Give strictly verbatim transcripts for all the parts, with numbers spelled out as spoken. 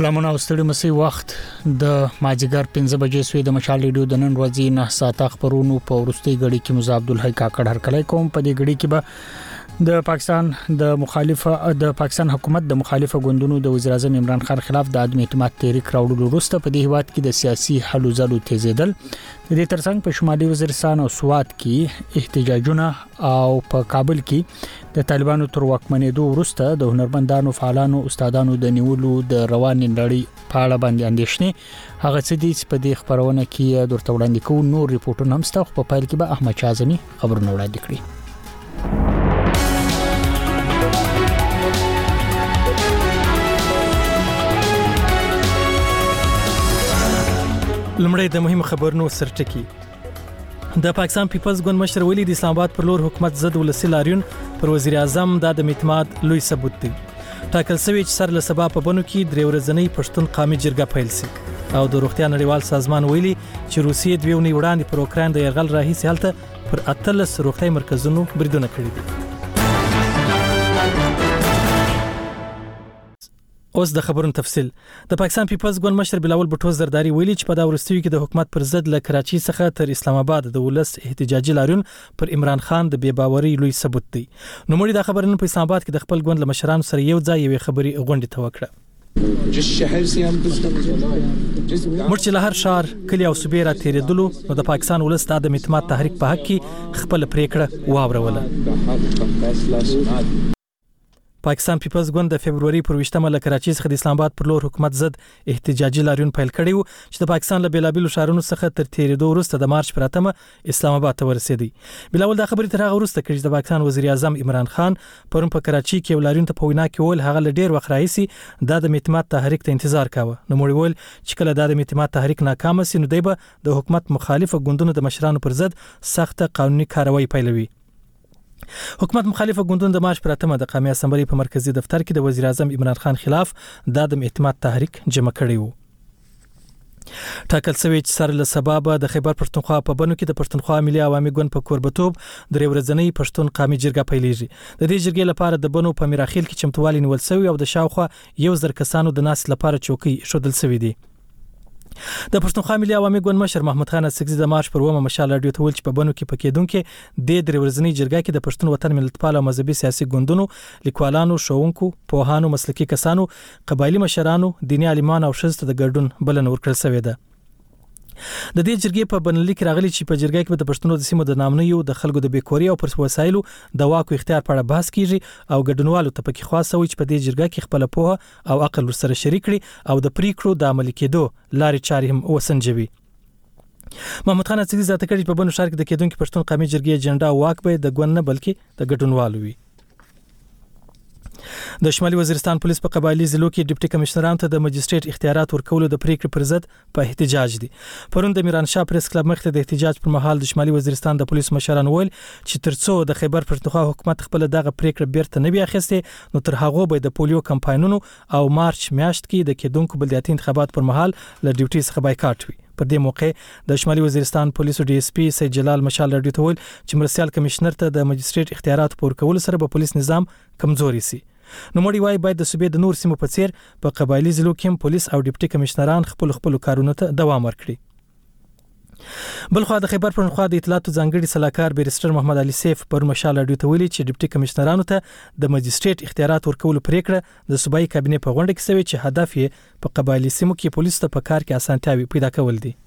سلامونه او ستړي مسي وخت د ماجیګر پنځه بجې سوی د مشال ریډیو د نن ورځې نه ساته خبرونو په ورستي غړي کې مزه عبد الحی کاکړ هرکلی کوم په دې غړي کې به د پاکستان د مخالفه د پاکستان حکومت د مخالفه ګوندونو د وزیر اعظم عمران خان خلاف د عدم اعتماد تحریک راوړلو وروسته په دې هیواد کې د سیاسي حل زلو تیزیدل د دې ترڅنګ په شمالي وزیرستان او سوات کې احتجاجونه او په کابل کې د طالبانو تر واکمنېدو وروسته د هنرمندانو فعالانو استادانو د نیولو د روان نړۍ په اړه باندې اندېښنې هغه څه دي چې په دې خبرونه کې درته وړاندې کوو. نور ریپورتونه هم ستاسو په پایل کې به احمد شازمی خبرونه وړاندې کړي. لمړی د مهم خبرونو سرټکی. د پاکستان پیپلز ګوند مشر ویلي د اسلام آباد پر لور حکومت ضد ولسی لاریون پر وزیر اعظم د عدم اعتماد لوی ثبوت دی. ټاکل شوی چې سر له سبا په بنو کې درې ورځنۍ پښتون قومي جرګه پیل شي او د روغتیا نړیوال سازمان ویلي چې روسیې دوه ونې وړاندې پر اوکران د یرغل راهیسې هلته پر اتلس روغتي مرکزونو بریدونه کړي دي. اوس د خبرونو تفصیل. د پاکستان پیپلز ګوند مشر بلاول بټو زرداری ویلي چې په دا ورستیو کې د حکومت پر ضد له کراچي څخه تر اسلام آباد د ولس احتجاجي لاریون پر عمران خان د بې باورۍ لوی ثبوت دی. نو مړي د خبرونو په اسلام آباد کې د خپل ګوند له مشرانو سره یو ځای یوې خبري غونډه توکړه. مرچ له هر شهر کلی او صوبې را تیرېدلو نو د پاکستان ولس د عدم اعتماد تحریک په حق کې خپل پریکړه واوروله. پاکستان پیپلز ګوند د فبرवरी پر وشتمه له کراچي څخه د اسلام آباد پر لور حکومت ضد احتجاجي لاریون پیل کړی و چې د پاکستان له بیلابیلو شهرونو څخه تر تیرېدو وروسته د مارچ پر اتمه اسلام آباد ته ورسېدی. بلاول دا خبرې تر هغه وروسته کړي چې د پاکستان وزیر اعظم عمران خان پرون په کراچي کې لاریون ته په وینا کې ول هغه له ډیر وخت راهیسي د عدم اعتماد تحریک ته انتظار کاوه. نو مړي ول چې کله د عدم اعتماد تحریک ناکام شي نو دی به د حکومت مخالفه ګوندونو د مشرانو پر ضد سخت قانوني کاروایی پیلوي. حکومت مخالفه ګوندونو د مارچ پر اتمه د قومي اسمبلی په مرکزی دفتر کې د وزیر اعظم عمران خان خلاف د عدم اعتماد تحریک جمع کړی و. ټاکل شوی چې سر له سبب د خیبر پښتونخوا په بنو کې د پښتونخوا ملي عوامي ګوند په کوربتوب درې ورځنۍ پښتون قومي جرګه پیلېږي. د دې جرګې لپاره د بنو په میراخیل کې چمتووالي نیول شوی او د شاوخوا یو زر کسانو د ناس لپاره چوکۍ شودل شوې دي. د پښتونخوا ملي عوامي ګوند مشر محمود خان اسکزي د مارچ پر اومه مشال رادیو ته ویل چې په بنو کې پکېدونکو د درې ورځنۍ جرګه کې د پښتون وطن ملتپال او مذهبي سیاسي ګوندونو لیکوالانو شوونکو پوهانو مسلکي کسانو قبایلی مشرانو دیني عالمان او شزته د ګډون بلنه ورکړل شوې ده. د دې جرګې په بنلي کې راغلي چې په جرګه کې د پښتنو د سیمو د نامنیو د خلکو د بیکوري او پر وسایلو د واکو اختیار په اړه بحث کیږي او ګډونوالو ته پکې خاصه وي چې په دې جرګه کې خپل پوهه او عقل سره شریک کړي او د پریکړو د عملي کېدو لارې چارې هم وسنجوي. محمود خان اسکزي ذاته کړي په بنو شهر کې د کېدونکو پښتون قومي جرګې اجنډا واک به د ګوند نه بلکې د ګډونوالو وي. د شمالي وزیرستان پولیس په قبایلی ضلعو کې ډیپټي کمشنرانو ته د مجستریټ اختیارات ورکولو د پریکړې پر ضد په احتجاج دي. پرون د میران شاه پریس کلب مخ ته د احتجاج پر مهال د شمالي وزیرستان د پولیس مشرانو ویل چې ترڅو د خیبر پښتونخوا حکومت خپل دغه پریکړه بیرته نه بیا اخیسته نو تر هغه به د پولیو کمپاینونو او مارچ میاشت کې د کېدونکو بلدیاتي انتخابات پر مهال له ډیوټي څخه بایکاټ وي. په دې موقع د شمالي وزیرستان پولیسو ډي اس پی سید جلال مشال رادیو ته ویل چې مرسیال کمشنر ته د مجستریټ اختیارات پور کول سره به پولیس نظام کمزوري سي. نو مړي وای باید د صوبې د نور سیمو په څیر په قبایلی ضلعو کې پولیس او ډیپټي کمشنران خپل خپل کارونو ته دوام ورکړي. بلخو د خیبر پښتونخوا د اطلاعاتو ځانګړي صلاحکار بیرستر محمد علي سیف پر مشال رادیو ته ویلي چې ډیپټي کمشنرانو ته د مجستریټ اختیارات ورکول پریکړه د صوبایي کابینې په غونډه کې شوی چې هدف یې په قبایلی سیمو کې پولیس ته په کار کې اسانتیاوي پیدا کول دي.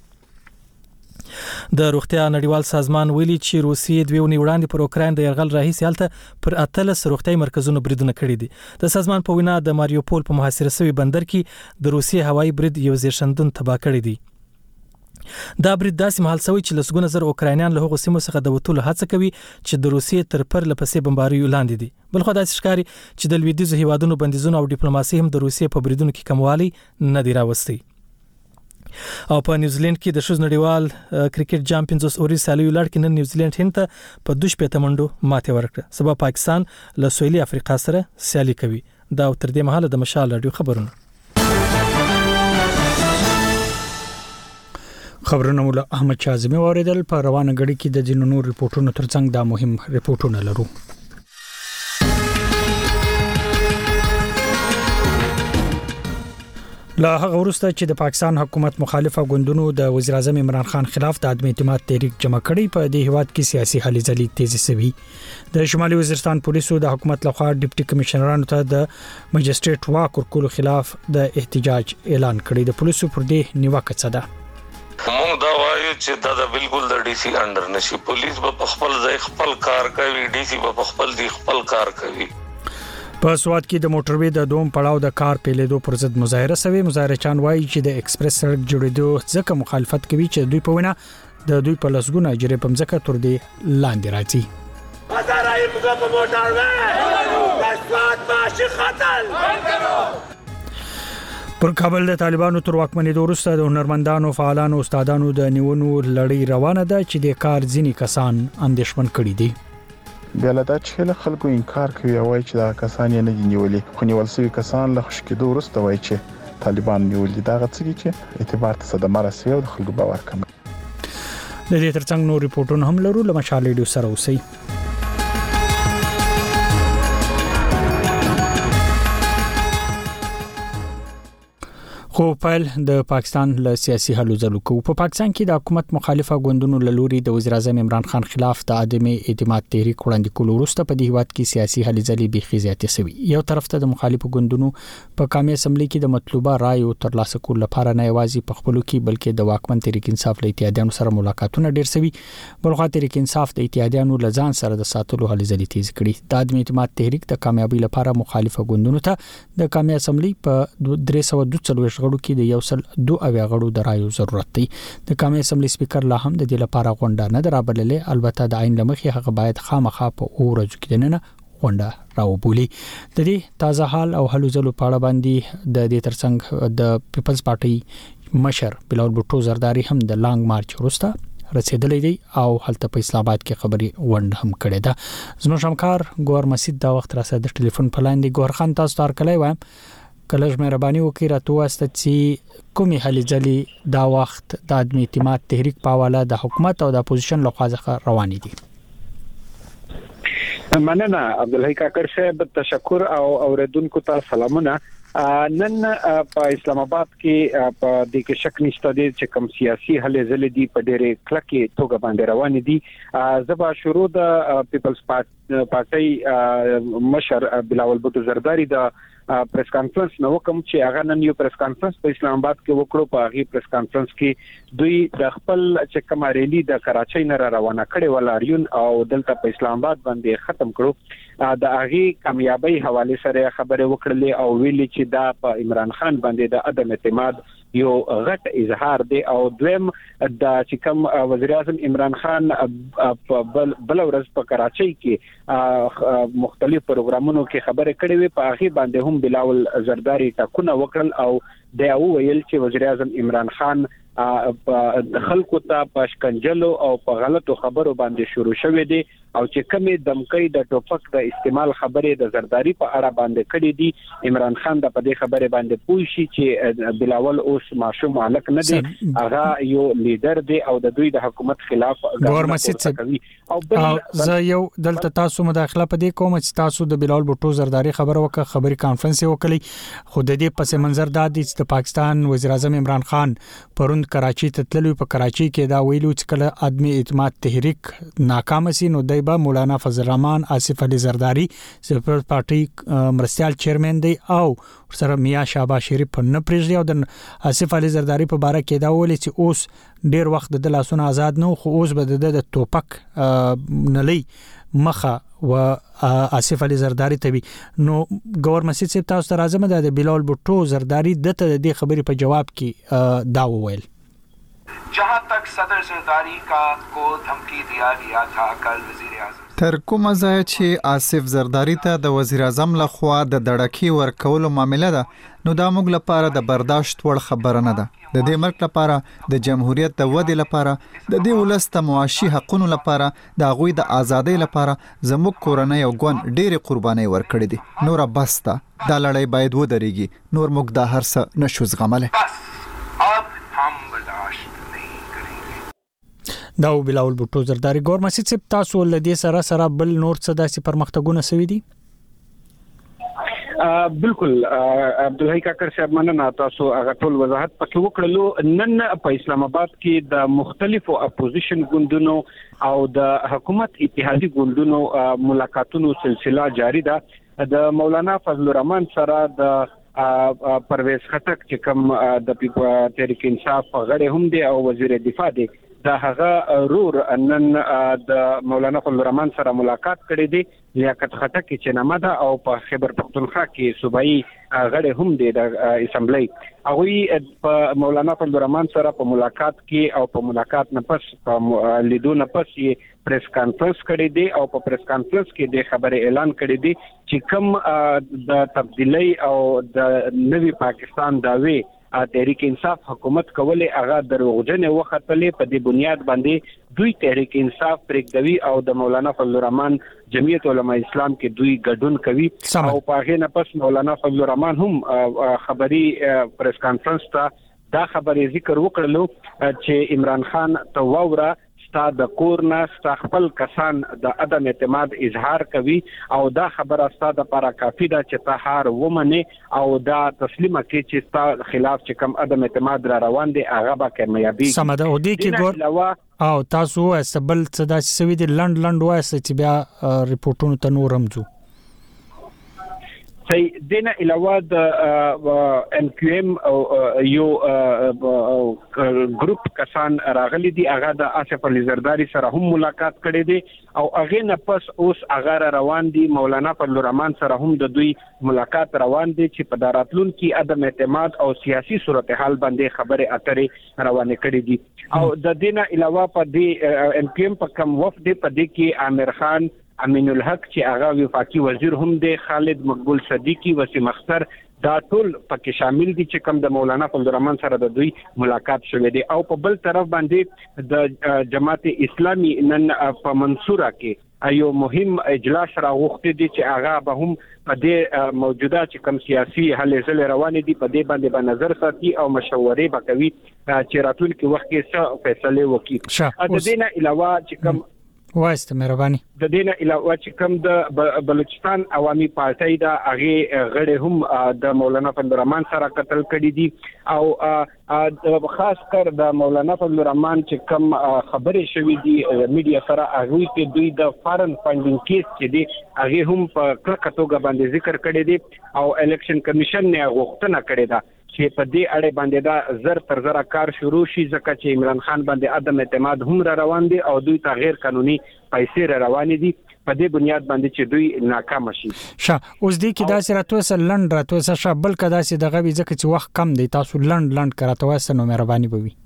د روغتیا نړیوال سازمان ویلي چې روسیې دوه ونې وړاندې پر اوکران د یرغل راهیسې هلته پر اتلس روغتي مرکزونو بریدونه کړي دي. د سازمان په وینا د ماریوپول په محاصره شوی بندر کې د روسیې هوایي برید یو زیرشندون تباه کړی دی. دا برید داسې مهال شوی چې لسګونه زر اوکراینیان له هغو سیمو څخه د وټولو هڅه کوي چې د روسیې تر پر لپسې بمباریو لاندې دي. بلخو داسې ښکاري چې د لویدیځو هیوادونو بندیزونه او ډیپلوماسي هم د روسیې په بریدونو کې کموالی نه دی راوستي. او په نیوزیلند کې د شوز نړیوال کرکټ جام پنځوس اوري سالیو لړ کې نن نیوزیلند هند ته په دوه شپږ منډو ماته ورکړه. سبا پاکستان له سویلي افریقا سره سیالي کوي. دا تر دې مهاله د مشال رادیو خبرونه. خبرونه مولا احمد شازمی اوریدل. په روانه غړي کې د جنونو ریپورتونو ترڅنګ دا مهم ریپورتونه لرو. لا هغه وروسته چې د پاکستان حکومت مخالفه ګوندونو د وزیر اعظم عمران خان خلاف د عدم اعتماد تحریک جمع کړي په دې هیواد کې سیاسي هلې ځلې تیزی شوي. د شمالي وزیرستان پولیسو د حکومت لخوا ډیپټي کمشنرانو ته د مجستریټ واک ورکولو خلاف د احتجاج اعلان کړی. د پولیسو پر دې نیوکه څه ده؟ موږ دا وایو چې دا د بالکل د ډي سي انډر نشي. پولیس په خپل ځای خپل کار کوي، ډي سي په خپل ځای خپل کار کوي. په سواد کې د موټروي د دوم پړاو د کار پیلېدو پر ضد مظاهره شوه. مظاهره چان وایي چې د ایکسپریس سړک جوړېدو ځکه مخالفت کوي چې دوی په وینا د دوی په لسګونه اجرې په ځکه تر دې لاندې راځي. مزارای موږ په موټروي د سواد ماشي خطر پر کابل د طالبانو تر واکمنۍ وروسته د هنرمندانو، فعالانو، استادانو د نیونو لړۍ روانه ده چې د کار ځینی کسان اندېښمن کړي دي. بیا له دا چې له خلکو انکار کوي او وايي چې دا کسان یې نه دي نیولې، خو نیول شوي کسان له خشکېدو وروسته وايي چې طالبان نیولې. دا غڅي چې اعتبار ته صدمه رسوي او د خلکو باور کموي. د دې ترڅنګ نور ریپورتونه هم لرو. له مشال ریډیو سره اوسئ. خو پایل د پاکستان له سیاسي حلو ځلو کو. په پاکستان کې د حکومت مخالفه ګوندونو له لوري د وزیر اعظم عمران خان خلاف د عدم اعتماد تحریک وړاندې کول وروسته په دې هیواد کې سیاسي حل ځلې بيخي زیاتې شوي. یو طرف ته د مخالفه ګوندونو په قومي اسمبلی کې د مطلوبه رائے ترلاسه کول لپاره نه یوازې په خپلو کې بلکې د واکمن تحریک انصاف له اتحادیانو سره ملاقاتونه ډیر شوي. بلخوا تحریک انصاف د اتحادیانو لزان سره د ساتلو حل ځلې تیز کړي. د عدم اعتماد تحریک د کامیابی لپاره مخالفه ګوندونو ته د قومي اسمبلی په درې سوه دوه څلوېښت غړو کې د یو سل دو اویا غړو د رایو ضرورت دی. د قومي اسمبلی سپیکر لا هم د دې لپاره غونډه نه درابللې. البته د عین لمخې هغه باید خامخا په اورځو کې دننه غونډه راوبولي. د دې تازه حال او حلو ځلو په اړه باندې د دې ترڅنګ د پیپلز پارټي مشر بلاول بوټو زرداری هم د لانګ مارچ وروسته رسیدلې دی او هلته په اسلام آباد کې خبري وند هم کړې ده. زموږ همکار ګور مسجد دا وخت را سره د ټلیفون په لاندې. ګور خان تاسو تار کله وایم کله مهرباني وکړئ راته واسطه چې کومې هلې ځلې دا وخت د عدم اعتماد تحریک په حواله د حکومت او د اپوزیشن لخوا څخه روانې دي. مننه عبدالحی کاکر صاحب، تشکر او اوریدونکو ته سلامونه. نن په اسلام آباد کې په د کې شک نشته دي چې کوم سیاسي هلې ځلې دي په ډېرې کلکې توګه باندې روان دي. زبا شروع د پیپلز پارټي مشر بلاول بوټو زرداری د پریس کانفرنس نو کوم چې هغه نن یو پریس کانفرنس په اسلام آباد کې وکړو. په هغه پریس کانفرنس کې دوی د خپل چې کوم ریلی د کراچۍ نه روانه کړي ولاریون او دلته په اسلام آباد باندې ختم کړو. د هغه کامیابی حواله سره خبره وکړلې او ویلي چې دا په عمران خان باندې د عدم اعتماد یو غټ اظهار دی. او دویم د چې کوم وزیر اعظم عمران خان بل ورځ په کراچۍ کې مختلف پروګرامونو کې خبره کړې وي، په هغه باندې هم بلاول زرداری ټاکونه وکړل او دا ویل چې وزیر اعظم عمران خان د خلکو ته په شکنجلو او په غلطو خبرو باندې شروع شوې دي او چې کومې دمکۍ د ټوپک د استعمال خبرې د زرداری په اړه باندې کړې دي. عمران خان د په دې خبره باندې پوه شي چې بلاول اوس ماشوم مالک نه دی، هغه یو لیډر دی او د دوی د حکومت خلاف ګورمسیت کوي. او زه یو دلته تاسو مداخله پدې کوم چې تاسو د بلاول بوټو زرداری خبر وکړه، خبري کانفرنس وکړي. خو د دې پس منظر د دې د پاکستان وزیر اعظم عمران خان پرون کراچۍ ته تللی. په کراچۍ کې دا ویلو چې کله عدم اعتماد تحریک ناکام شي نو دایبه مولانا فضل الرحمن، آصف علي زرداری پیپلز پارټي مرستيال چیرمن دی او سره میا شاباش شریف نه پریږدي. او د آصف علي زرداری په باره کې دا ویل چې اوس ډیر وخت د لاسونو آزاد نه خو اوس به د توپک نلې مخه و آصف علي زرداری ته وی. نو ګور مسجد صاحب تاسو ته راځم د بلال بوټو زرداری دته د دې خبرې په جواب کې دا وویل जहां तक सदर जरदारी का को धमकी दिया गया था कल वजीर आजम تر کومه ځای چې آصف زرداری ته د وزیر اعظم لخوا د دړکی ورکولو معاملې ده نو دا موږ لپاره د برداشت وړ خبره نه ده. د دې ملک لپاره، د جمهوریت د ودې لپاره، د دې ولس د معاشي حقوقو لپاره، د غوي د ازادۍ لپاره زموږ کورنۍ او ګوند ډېرې قربانۍ ورکړې دي. نور بس ته دا لړۍ باید ودرېږي. نور موږ دا هر څه نشو زغملی. دا بلاول بوټو زرداری. ګور مسجد صاحب تاسو له دې سره سره بل نور څه داسې پرمختګونه سوي دي؟ بالکل عبدالحی کاکړ صاحب مننه تاسو هغه ټول وضاحت پکې وکړلو. نن په اسلام آباد کې د مختلفو اپوزیشن ګوندونو او د حکومت اتحادي ګوندونو ملاقاتونو سلسله جاری ده. د مولانا فضل الرحمن سره د پرویز خټک چې کوم د تحریک انصاف غړي هم دي او وزیر دفاع دي، د هغه رور نن د مولانا فضل الرحمن سره ملاقات کړی دی. لیاقت خټک چې نامه ده او په خیبر پختونخوا کې صوبایي غړي هم دي د اسمبلی. هغه په مولانا فضل الرحمن سره په ملاقات کې او په ملاقات نه پس په لیدو نه پس یې پریس کانفرنس کړی دی او په پریس کانفرنس کې د خبره اعلان کړی دی چې کوم د تبدیلی او د نوي پاکستان داوی تحریک انصاف حکومت کولې هغه دروغجن وختلې. په دې بنیاد باندې دوی تحریک انصاف پرېږدوي او د مولانا فضل الرحمن جمعیت علماء اسلام کې دوی ګډون کوي او په هغه نه پس مولانا فضل الرحمن هم خبري پریس کانفرنس ته دا خبرې ذکر وکړلو چې عمران خان ته ووره ستا د کورنا ستا خپل کسان د عدم اعتماد اظهار کوي او دا خبره ستا د لپاره کافي ده چې ته هار ومنې او دا تسلیمه کې چې ستا خلاف چې کوم عدم اعتماد را روان دي هغه به کامیابی سم ده. او دې کې ګور او تاسو سبل صدا سوي دي لند لند واسه چې بیا ریپورتونو ته نورم ځو. صحیح. دینه علاوه د ام کیو ام او یو ګروپ کسان راغلي دي، هغه د آصف علي زرداری سره هم ملاقات کړي دي او هغه نه پس اوس هغه روان دي مولانا فضل الرحمن سره هم د دوی ملاقات روان دي چې په داراتلون کې عدم اعتماد او سیاسي صورتحال باندې خبره اترې روانه کړي دي. او د دینه علاوه په دې ام کیو ام په کوم وفد په دې کې عامر خان، امین الحق چې هغه وفاقي وزیر هم دی، خالد مقبول صدیقی، وسیم اختر، دا ټول پکې شامل دي چې کوم د مولانا فضل الرحمن سره د دوی ملاقات شوه دي. او په بل طرف باندې د جماعت اسلامي نن په منصوره کې یو مهم اجلاس راغوښتي دي چې هغه به هم په دې موجوده چې کوم سیاسي هلې ځلې روانې دي په دې باندې به نظر ساتي او مشورې به کوي چې راتلونکي وخت کې څه فیصله وکړي. د دې نه علاوه چې کوم واسطه مهرباني د دینه علاوه چې کوم د بلوچستان عوامي پارټۍ دا هغه غړي هم د مولانا فضل الرحمن سره قتل کړي دي او خاص کر د مولانا فضل الرحمن چې کوم خبرې شوې دي میډیا سره هغه کې دوی د فارن فاندینګ کیس چې دي هغه هم په کلکه توګه باندې ذکر کړي دي او الیکشن کمیشن نه غوښتنه کړې ده چې په دې اړه باندې دا زر تر زر کار شروع شي ځکه چې عمران خان باندې عدم اعتماد هم را روان دي او دوی ته غیر قانوني پیسې را روان دي په دې بنیاد باندې چې دوی ناکام شي. شه اوس دې کې دا سره توسه لند را توسه شابل کدا سي دغه وی ځکه چې وخت کم دی تاسو لند لند کراته واسه نو مهرباني بوي.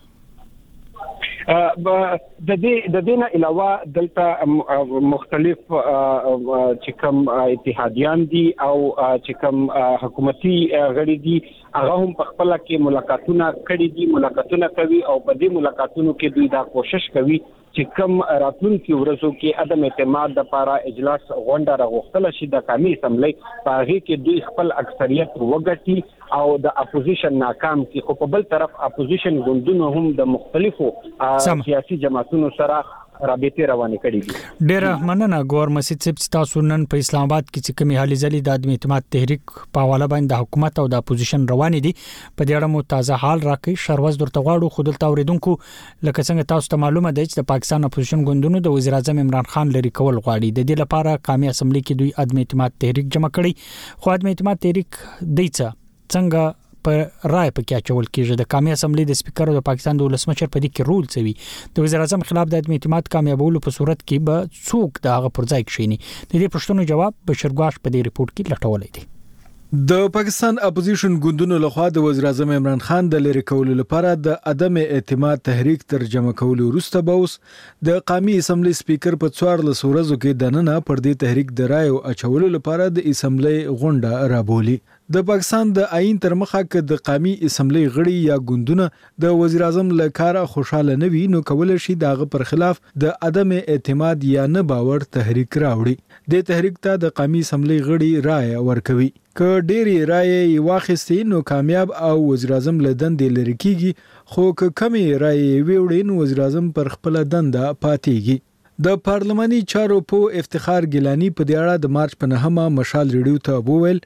د دې د دینه علاوه دلته مختلف چې کوم اتحادیان دي او چې کوم حکومتي غړي دي هغه هم په خپل کې ملاقاتونه کړي دي، ملاقاتونه کوي او په دې ملاقاتونو کې دوی دا کوشش کوي چې کوم راتلونکي ورځو کې عدم اعتماد لپاره اجلاس غونډه راغوښتل شي د قومي اسمبلی په هغه کې دوی خپل اکثریت وګټي او د اپوزیشن ناکام کی. خو په بل طرف اپوزیشن ګوندونو هم د مختلفو سیاسي جماعتونو سره رابطه روانه کړي دي. ډیره مننه ګور مسجد صاحب تاسو نن په اسلام آباد کې چې کومي حالي ځلې د عدم اعتماد تحریک په حواله باندې د حکومت او د اپوزیشن روان دي په دې اړه مو تازه حال راکړي. شروز درته غواړو خو دلته اوریدونکو لکه څنګه تاسو ته معلومه ده چې د پاکستان اپوزیشن ګوندونو د وزیر اعظم عمران خان لري کول غواړي. د دې لپاره قومي اسمبلی کې دوی عدم اعتماد تحریک جمع کړي خو عدم اعتماد تحریک دیڅه څنګه په رائے پکې اچول کېږي. د قومي اسمبلی د سپیکر او د پاکستان د ولسمشر په دې کې رول څوي د وزیر اعظم خلاف د عدم اعتماد کامیابولو په صورت کې به څوک د هغه پر ځای کښینی. د دې پښتنو جواب بشرګواش په دې ریپورت کې لټولې دي. د پاکستان اپوزیشن ګوندونو لخوا د وزیر اعظم عمران خان د لری کولو لپاره د عدم اعتماد تحریک ترجمه کولو وروسته به اوس د قومي اسمبلی سپیکر په څوار لسورزو کې دننه پر دې تحریک د رایو اچولو لپاره د اسمبلی غونډه رابولي. د پاکستان د آئین تر مخه کې د قومي اسمبلی غړي یا ګوندونه د وزیر اعظم لکاره خوشاله نه وي نو کول شي دغه پر خلاف د عدم اعتماد یا نه باور تحریک راوړي. د تحریک ته د قومي اسمبلی غړي رائے ورکوي. که ډېری رائے واخیستي نو کامیاب او وزیر اعظم له دندې لري کیږي خو که کمی رائے ویوړي نو وزیر اعظم پر خپل دنده پاتېږي. د پارلماني چارو په افتخار ګیلانی په دې اړه د مارچ په نهمه مشال ریډیو ته وویل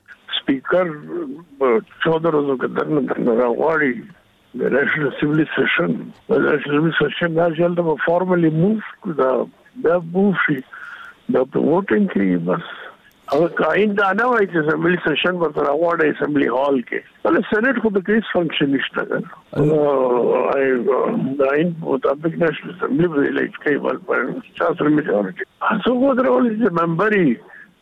स्पीकर चौदह रोजों के दरमियान रावाड़ी the National Assembly session. The National Assembly session has held up formally moved to the the move the voting की बस अब आइंदा आना हुआ है असेंबली सेशन पर तो रावाड़ी असेंबली हॉल के पहले सेनेट को तो केस फंक्शन इश्ता कर आई नाइन मुताबिक नेशनल असेंबली में इलेक्ट कई बार पर चार मेजॉरिटी सो वो रोल इज मेंबर ही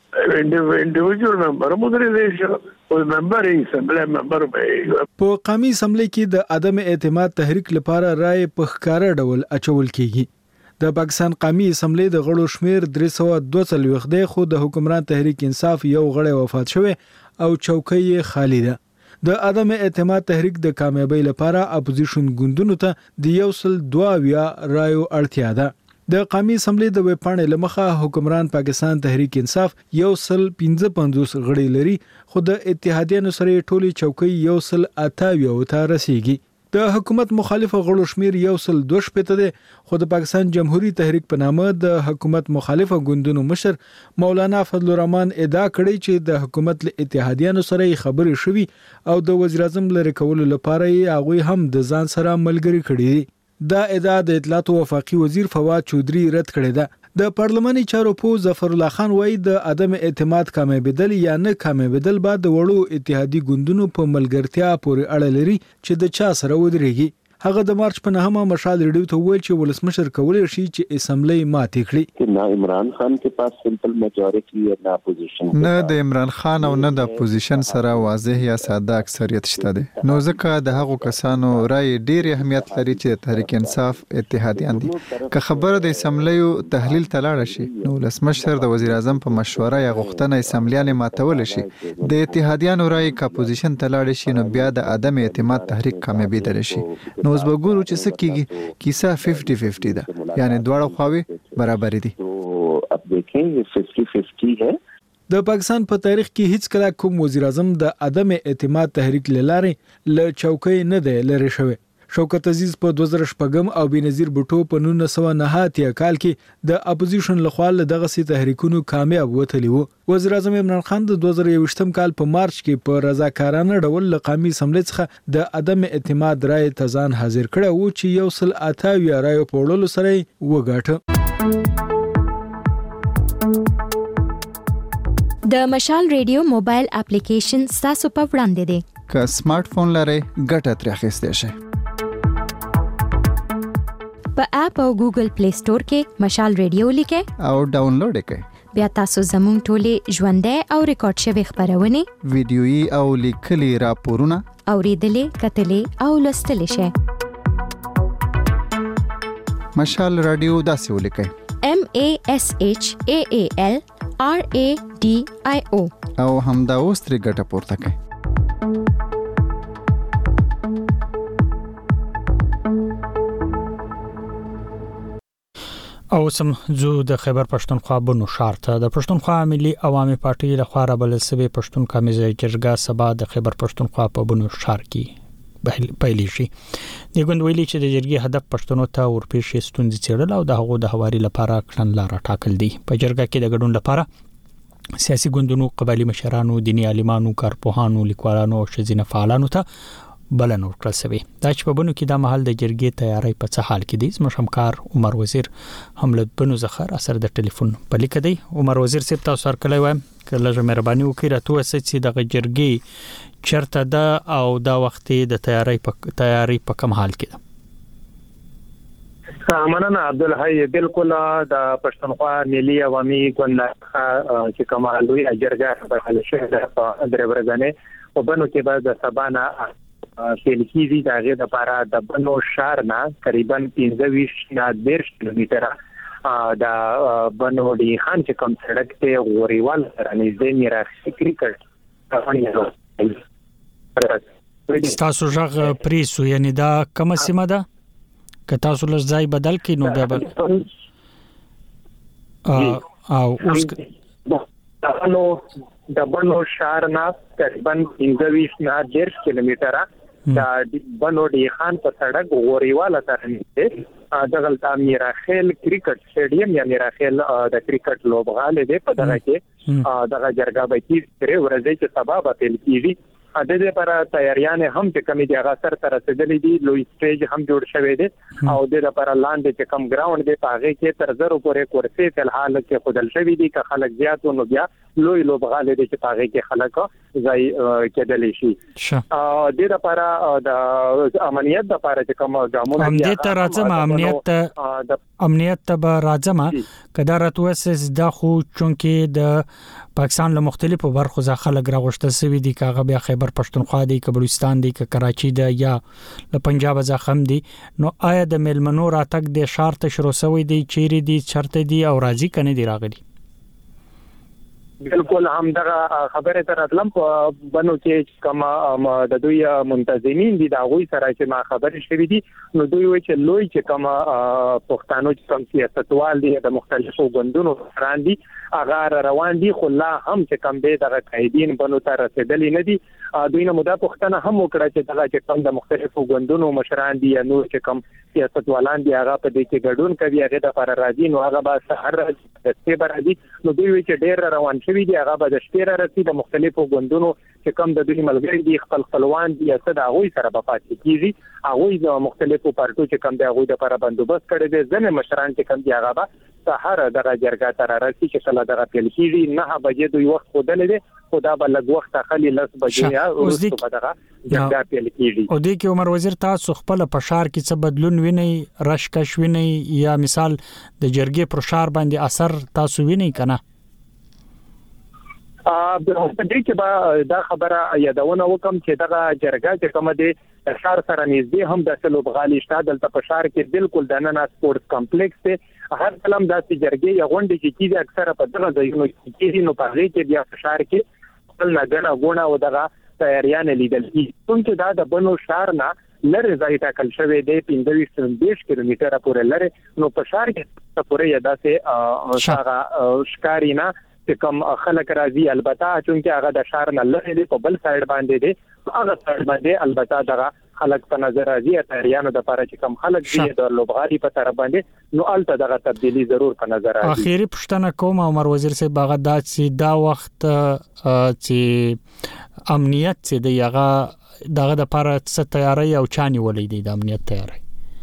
individual member مديريه او ممبر یې اسمبلی ممبر به په قومي اسمبلی کې د عدم اعتماد تحریک لپاره رائے په ښکارا ډول اچول کیږي د پاکستان قومي اسمبلی د غړو شمیر درې سوه دوه څلوېښت دی خو د حکمران تحریک انصاف یو غړی وفات شوی او چوکۍ یې خالی ده د عدم اعتماد تحریک د کامیابی لپاره اپوزیشن ګوندونو ته د یو سل دوه اویا رایو اړتیا ده د قومي اسمبلی د ویب پاڼې لمخه حکمران پاکستان تحریک انصاف یو سل پنځه پنځوس غړي لري خو د اتحادیانو سره ټولي چوکۍ یو سل اته اویا ته رسیدي د حکومت مخالف غړو شمیر یو سل دوه شپږ دی خو د پاکستان جمهوریت تحریک په نامه د حکومت مخالف ګوندونو مشر مولانا فضل الرحمن ادعا کړې چې د حکومت له اتحادیانو سره خبرې شوي او د وزیر اعظم لری کولو لپاره یې هغه هم د ځان سره ملګری کړی دي دا ادعا د اطلاعات وفاقي وزیر فواد چودري رد کړی ده د پارلماني چارو په ظفر الله خان وایي د عدم اعتماد کامیابیدل یا نه کامیابیدل بعد د وړو اتحادي ګوندونو په ملګرتیا پورې اړه لري چې د چا سره ودرېږي هغه د مارچ په نهمه مشال ریډیو ته ویل چې ولسمشر کولای شي چې اسمبلی ماتې کړي چې نه عمران خان کې پاس سمپل میجورټي یا نه اپوزیشن نه د عمران خان او نه د اپوزیشن سره واضح یا ساده اکثریت شته دي نو ځکه د هغو کسانو رائے ډیر اهمیت لري چې تحریک انصاف اتحادیان دي که خبره د اسمبلی تحلیل تلاړ شي نو ولسمشر د وزیر اعظم په مشوره یا غوښتنه اسمبلیان ماتول شي د اتحادیانو رائے کا اپوزیشن تلاړ شي نو بیا د عدم اعتماد تحریک کامیابیدل شي نو اوس به ګورو چې څه کیږي کیسه پنځه پنځه ده یعنی دواړه خواوې برابر دي اب دیکھیں یہ پچاس پچاس ہے د پاکستان په تاریخ کې هیڅ کله کوم وزیر اعظم د عدم اعتماد تحریک لاره ل چوکۍ نه دی لری شوی شوکت عزیز په دوه زره شپږم او بنظیر بوټو په نولس سوه نهه اتیا کال کې د اپوزیشن لخوا له دغه سي تحریکونو کامیاب وتلی وو وزیر اعظم عمران خان د دوه زره یوویشتم کال په مارچ کې په رضاکارانه ډول له قومي اسمبلی څخه د عدم اعتماد رائے تزان حاضر کړه وو چې یو سل اته اویا رایو په وړلو سره وګاټه د مشال ریډیو موبایل اپلیکیشن تاسو په وړاندې دی که سمارټ فون لرئ ګټه ترې اخیستی شئ په اپ او ګوګل پلی سٹور کې مشال ریډیو لیکئ او ډاونلوډ کړئ بیا تاسو زموږ ټولې ژوندۍ او ریکارډ شوی خبرونه ویډیويي او لیکلي راپورونه اوریدلې کتلې او لوستلې شئ مشال رادیو داسې ولیکئ M A S H A A L R A D I O او همدا اوس ترې ګټه پورته کړئ او سم زو د خیبر پښتونخوا بنو شهر ته د پښتونخوا ملي عوامي پارټي لخوا رابل سوي پښتونخوا مزه جرګه سبا د خیبر پښتونخوا په بنو شهر کې پیلې شي د ګوند ویلي چې د جرګې هدف پښتنو ته ورپېښې ستونزې څېړل او د هغو د هواري لپاره کړنلاره ټاکل دي په جرګه کې د ګډون لپاره سیاسي ګوندونو قبایلی مشرانو دینی عالمانو کارپوهانو لیکوالانو او ښځینه فعالانو ته بلنه ورکړل شوې دا چې په بنو کې د محل د جرګې تیاری په څه حال کې دي زموږ همکار عمر وزیر حملت بنو زخر اثر د ټلیفون په لیک دی عمر وزیر صاحب تاسو سره کله وایم کله مهرباني وکړئ راته وسه چې د جرګې چرته ده او دا وخت د تیاری په تیاری په کوم حال کې ده مننه عبدالحی بالکل د پښتونخوا ملي عوامي ګوند چې کومه لوی جرګه په حال شوه د دربرګنې او بنو کې بعد د سبانا فعل کیږي د هغه لپاره د بنو شهر نه تقریبا پنځه ویشت نه ډیرش کیلومتره د بنو ډی خان چې کوم سړک ته غوریوال سره نږدې میراث کرکټ تاسو ژغ پریسو یعنی دا کومه سیمه ده که تاسو لږ ځای بدل کړئ نو بیا بل او اوس نو د بنو شهر نه تقریبا پنځه ویشت نه ډیرش کیلومتره د بنو ډی خان په سړک غوریواله تر نږدې دغلته میراخیل کرکټ سټیډیم یا میراخیل د کرکټ لوبغاله دی په دغه کې دغه جرګه به کیږي ورځې چې سبا به پیل کیږي. د دې لپاره تیاریان هم چې کمی دی هغه سر تر رسیدلې دي، لوی سټیج هم جوړ شوی دی او د دې لپاره لاندې چې کم ګراوند دی پاغه کې تر زرو پورې کورسي په حال کې خودل شوی دي که خلک زیات نو بیا لوی لوبغاله دي چې پاغه کې خلک ځای کېدلی شي. د دې لپاره د امنیت لپاره چې کوم ګامونه دي امنیت راځم امنیت امنیت ته راځم کدا راتوسس د خو چونکې د پاکستان له مختلفو برخو ځخه خلک راغشته سوي دي کاغه بیا خیبر پښتونخوا دی که بلوچستان دی که کراچي دی یا له پنجاب ځخم دی. نو آیا د ملمنو راتګ د شهر ته شروع شوی دی چیرې دی چرته دی او راځي کنه دی راغلي؟ بالکل هم دغه خبره تر اتلم بنو چې کما د دوی منتظمین دي دا غوي سره چې ما خبرې شوې دي نو دوی وایي چې لوی چې کما پښتانه چې کم سیاستوال دي د مختلفو ګوندونو فران دي هغه روان دي خو لا هم چې کم به دغه قائدین بنو ته رسیدلې نه دي. دوی نه مودا پښتنه هم وکړه چې دغه چې کم د مختلفو ګوندونو مشران دي یا نور چې کم سیاستوالان دي هغه په دې کې ګډون کوي هغه د پر راځي نو هغه به سحر د سپېبر راځي نو دوی وایي چې ډېر روان شوی دي هغه به د شپې را رسي د مختلفو ګوندونو چې کم د دوی ملګری دي خپل خپلوان دي یا څه د هغوی سره به پاتې کیږي هغوی د مختلفو پارټو چې کم د هغوی لپاره بندوبست کړی دی ځنې مشران چې کم دي هغه به سحر دغه جرګه تر راسي چې کله دغه پیل کیږي نه بجې دوی وخت خودلې دي خدا به لږ وخت اخلي لس بجې یا ورسته به دغه جرګه پیل کیږي. او د کې عمر وزیر تاسو خپل په شهر کې څه بدلون ویني رشکش ویني یا مثال د جرګې پر شهر باندې اثر تاسو ویني کنه؟ ا په دې کې به دا خبره یادونه وکم چې دغه جرګه چې کومه دي شهر سره نږدې هم د سلوبغالي شته دلته په شهر کې بالکل د نن سپورت کمپلیکس ته هر کلم د جرګې یا غونډې چې کیږي اکثره په دغه ځایونو کې نو په هغه کې بیا په شهر کې خپل نګنه غونه او دغه تیاریان لیدل کیږي چې دا د بنو شهر نه لره ځای ټاکل شوی دی پنځه ویشت کیلومتره پورې لره نو په شهر کې پورې یاده سه هغه شکارینا چې کوم خلک راځي البته چې هغه د شهر نه لره دی په بل سایډ باندې دی هغه سایډ باندې البته دغه خلک په نظر راځي تیاریانو د لپاره چې کوم خلک دي د لوبغالي په طرف باندې نو الته دغه تبدیلی ضرور په نظر راځي. اخیری پښتنه کوم عمر وزیر صاحب باغ دا چې دا وخت چې امنیت چې دی هغه دغه د لپاره څه تیاری او چاني ولې دی د امنیت تیاری؟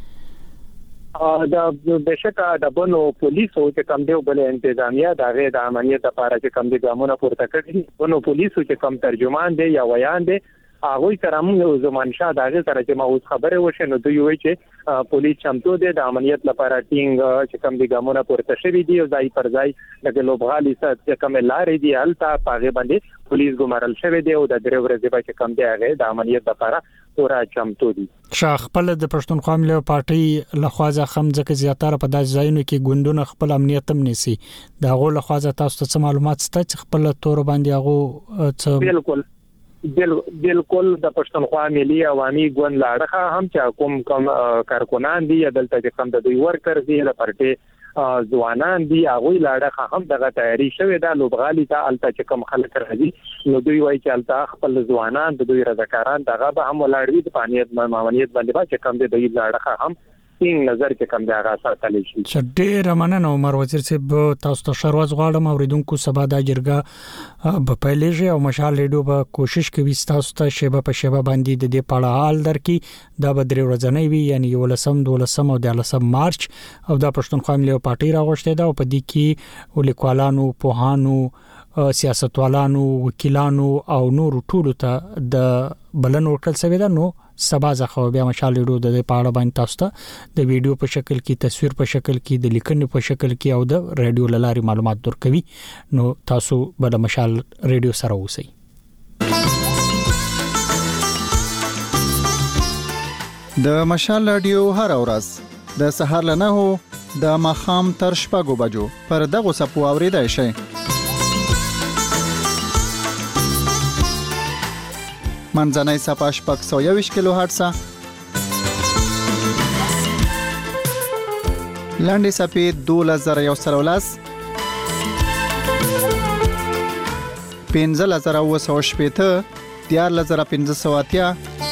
د بشکا د بنو پولیسو چې کوم دی بل انتظامیه د غیر د امنیت لپاره چې کوم دی ګامونه پورته کړي بنو پولیسو چې کوم ترجمان دی یا ویان دی هغه سره موږ زمان شاه دغه سره چې ما اوس خبره وشه نو دوی وایي چې پولیس چمتو دي د امنیت لپاره ټینګ چې کوم دی ګامونه پورته شوی دی او ځای پر ځای د لوبغالي سره چې کوم لارې دی الته پاغه باندې پولیس ګمارل شوی دی او د درې ورځې به چې کوم دی هغه د امنیت لپاره پورا چمتو دي. شاه خپل د پښتونخوا ملي پارټي لخوازه خم ځکه زیاتره په داس ځایونو کې ګوندونه خپل امنیت هم نسی دا غو لخوازه تاسو ته معلومات ست چې خپل تور باندې هغه څه بالکل بالکل د پښتونخوا ملي عوامي ګوند لاړه هم چې کوم کوم کارکونان دي دلته چې کوم د دوی ورکر دي د پارټي ځوانان دي هغه لاړه هم دغه تیاری شوی دا لوبغالي ته الته چې کوم خلک راځي نو دوی وایي چې الته خپل ځوانان د دوی رضاکاران دغه به هم ولاړوي د پانیت مامنیت باندې چې کوم د دوی لاړه هم څنګه نظر کې کوم دا غاښه تللی شي. چې ډېر مننه عمر وزیر صاحب تاسو ته شروع غواړم اوریدونکو سبا د جرګه په پیلېږي او مشال ریډیو به کوشش کوي تاسو ته شیبه په شیبه باندې د دې پاړه حال درکې دا به درې ورځې وي یعنی ولسم دولسم او دلسم مارچ او د پښتونخوا ملي پارټي راغشته دا په دې کې ولیکوالانو پوهانو سیاستوالانو وکیلانو او نور ټولو ته د بلن ورکړل شوی دا نو سبا ځخه بیا مشال ریډیو د پاړه باندې تاسو ته د ویډیو په شکل کې تصویر په شکل کې د لیکنې په شکل کې او د ریډیو لاري معلومات درکوي نو تاسو بل مشال ریډیو سره اوسئ. د مشال رادیو هر ورځ د سهار له نه د ماخام تر شپږو بجو پر دغه سپو اوریدای شئ. منځنۍ صفحه شپږ سوه یوویشت کیلو هرتز لاندې صفحه دولس زره یو سل ولس پنځه زره اوه سوه شپېته دیارلس زره پنځه سوه اتیا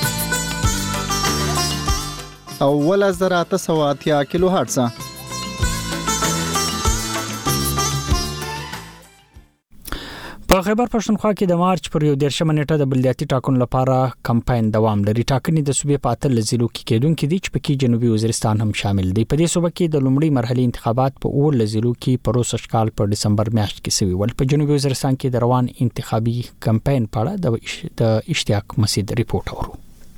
او اوولس زره اته سوه اتیا کیلو هرتز. په خیبر پښتونخوا کې د مارچ پر یو دیرشمه نیټه د بلدیاتي ټاکنو لپاره کمپاین دوام لري. ټاکنې د صوبې په اتل ضلعو کې کېدونکې دي چې پکې جنوبي وزیرستان هم شامل دی. په دې صوبه کې د لومړي مرحلې انتخابات په اول ضلعو کې په روس اشکال په دسمبر میاشت کې شوي ول. په جنوبي وزیرستان کې د روان انتخابي کمپاین په اړه د اشتیاق مسعود ریپورت اورو.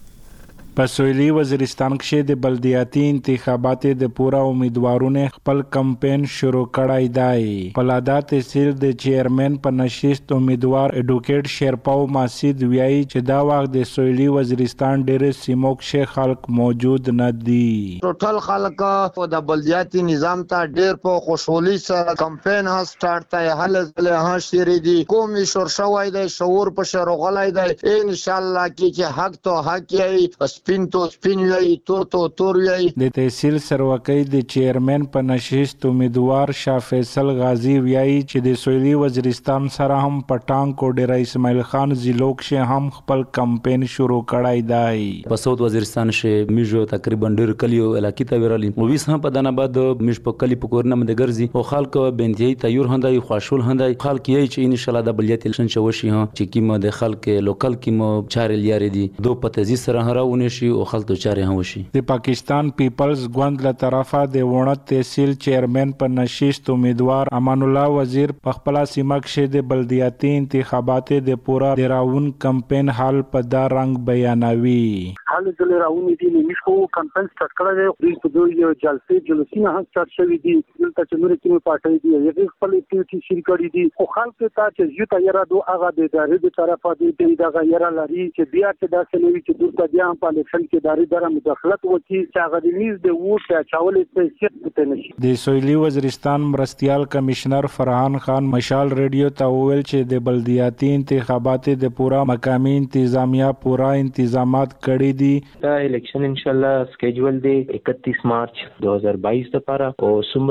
په سویلي وزیرستان کې د بلدیاتي انتخاباتو د پورا امیدوارونو خپل کمپاین شروع کړای دی. په لادا تحصیل د چیرمن په نشست امیدوار اډوکیټ شیرپاو مسعود ویایي چې دا وخت د سویلي وزیرستان ډېر سیمو کې خلک موجود نه دي. ټول خلک په د بلدیاتي نظام ته ډېر په خوشحالي سره کمپاین ها سٹارټ ته هله ځله ها شری دي. کومي شور شوای دی شعور په شروغلای دی. ان شاء الله کې چې حق ته حق یې سپین تو سپین وی تور تو تور وی. د تحصیل سروکۍ د چیرمن په نشست امیدوار شاه فیصل غازی ویایي چې د سویلي وزیرستان سره هم پټان کو ډیر اسماعیل خان زیلوک شه هم خپل کمپاین شروع کړای دی. په ساوث وزیرستان شه میجو تقریبا ډیر کلیو علاقې ته ورالي او ویس هم په دنه بعد میج په کلی په کورنه مده ګرځي او خلک بنتي تیور هندای خوشول هندای خلک یې چې ان شاء الله د بلیت الشن شوشي ها چې کیمه د خلک لوکل کیمه چارل یاري دي دو پتهزي سره هراونه شي او خلکو چارې هم وشي. د پاکستان پیپلز ګوند له طرفه د وڼت تحصیل چیرمن په نشست امیدوار امان الله وزیر په خپل سیمه کې د بلدیاتي انتخاباتو د پورا د راون کمپاین حال په دا رنگ بیانوي. حال د راون دي نشو کمپاین سٹارټ کړی دی. په دوی جلسې جلسې هم سٹارټ شوی دي. دلته چې نور کې پارټي دي یو خپل اکټیویټي شریک کړي دي. خو خلک ته چې یو تیار دو هغه د ادارې د طرفه دي د غیر لري چې بیا چې دا سلوي چې دلته بیا په الیکشن کې داري دره مداخلت وکړي چې هغه د میز د ووټ اچولې څه څه نشي. د سویلي وزیرستان مرستيال کمشنر فرحان خان مشال ریډیو ته وویل چې د بلدیاتي انتخاباتو د پورا مقامی انتظامیه پورا انتظامات کړي دي. دا الیکشن ان شاء الله سکیجول دی اکتیس مارچ دو هزار بایس لپاره او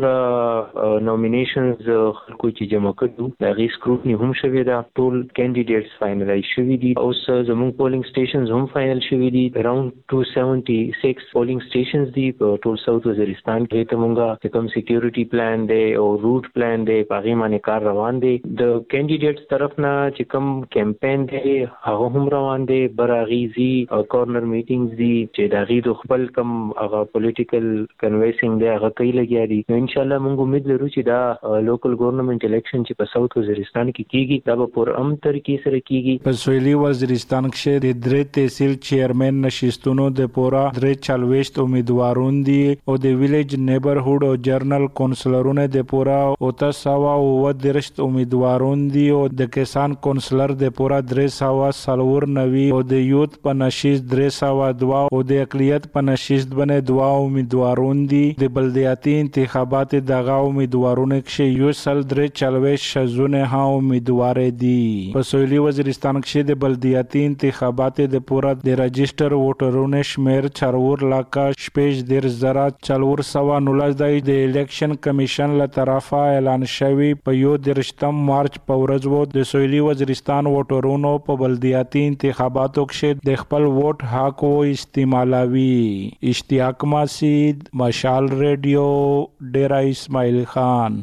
سمره نومینیشنز خلکو چې جمع کړو د غي سکروټنی هم شوی دا ټول کینډیډیټس فائنلایز شوی دي او زموږ پولینګ سټیشنز هم فائنل شوی دي. اراوند two seventy-six polling stations دی په ټول ساوث وزیرستان کې ته مونږه چې کوم سکیورټي پلان دی او روټ پلان دی په هغه باندې کار روان دی. د کینډیډیټس طرف نه چې کوم کمپاین دی هغه هم روان دی. براغیزي او کورنر میټینګز دی چې د غي د خپل کوم هغه پولیټیکل کنوینسینګ دی هغه کوي لګیا دي. ان شاء الله مونږ امید لرو چې دا لوکل ګورنمنت الیکشن چې په ساوث وزیرستان کې کیږي دا به پر ام طریقې سره کیږي. په سویلي وزیرستان کې د درې تحصیل چیرمن نشستونو د پورا درې چلويشت امیدوارون دي او د ویلیج نیبرهود او جرنل کونسلرونه د پورا او تاسو او ودرشت امیدوارون دي او د کسان کونسلر د پورا درې ساوا سلور نوي او د یوت په نشست درې ساوا دوا او د اقلیت په نشست باندې دوا امیدوارون دي. د بلدیاتي انتخاباتو دغه امیدوارونه کې یو سل درې چلويشت شزونه ها امیدوار دي. په سویلي وزیرستان کې د بلدیاتي انتخاباتو د پورا د رجستر ووټرونو شمیر چارور لاکه شپږ دیر زره چلور سوا نولس دی. د الیکشن کمیشن له طرفه اعلان شوی په یو درشتم مارچ په ورځ وو د سویلي وزیرستان ووټرونو په بلدیاتي انتخاباتو کې د خپل ووټ حق او استعمالوي. اشتیاق مسعود مشال ریډیو ډیرا اسماعیل خان.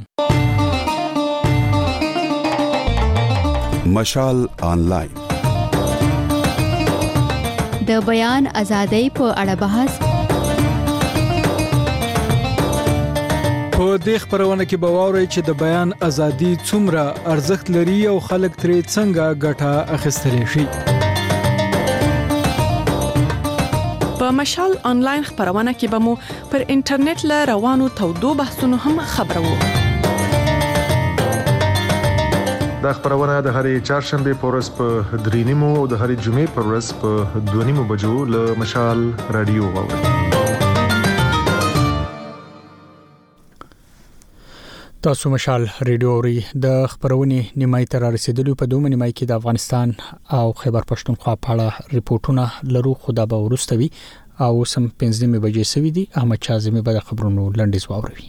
مشال آنلاین د بیان ازادۍ په اړه بحث. په دې خبرونه کې به واورئ چې د بیان ازادي څومره ارزښت لري او خلک ترې څنګه ګټه اخیستلی شي. په مشال آنلاین خبرونه کې به مو پر انټرنیټ له روانو تودو بحثونو هم خبرو. دا خبرونه د هرې چهارشنبه په ورځ په درې نیمو او د هرې جمعې په ورځ په دوه نیمو بجو له مشال رادیو واورئ. تاسو مشال ریډیو ری د خبرونې نیمای تر رسیدلو په دوه نیمای کې د افغانستان او خیبر پښتونخوا په اړه ریپورتونه لرو. خدا به ورستوي او سم پنځه نیمه بجې سوي دي. احمد شازمي به د خبرونو لنډیز واوروي.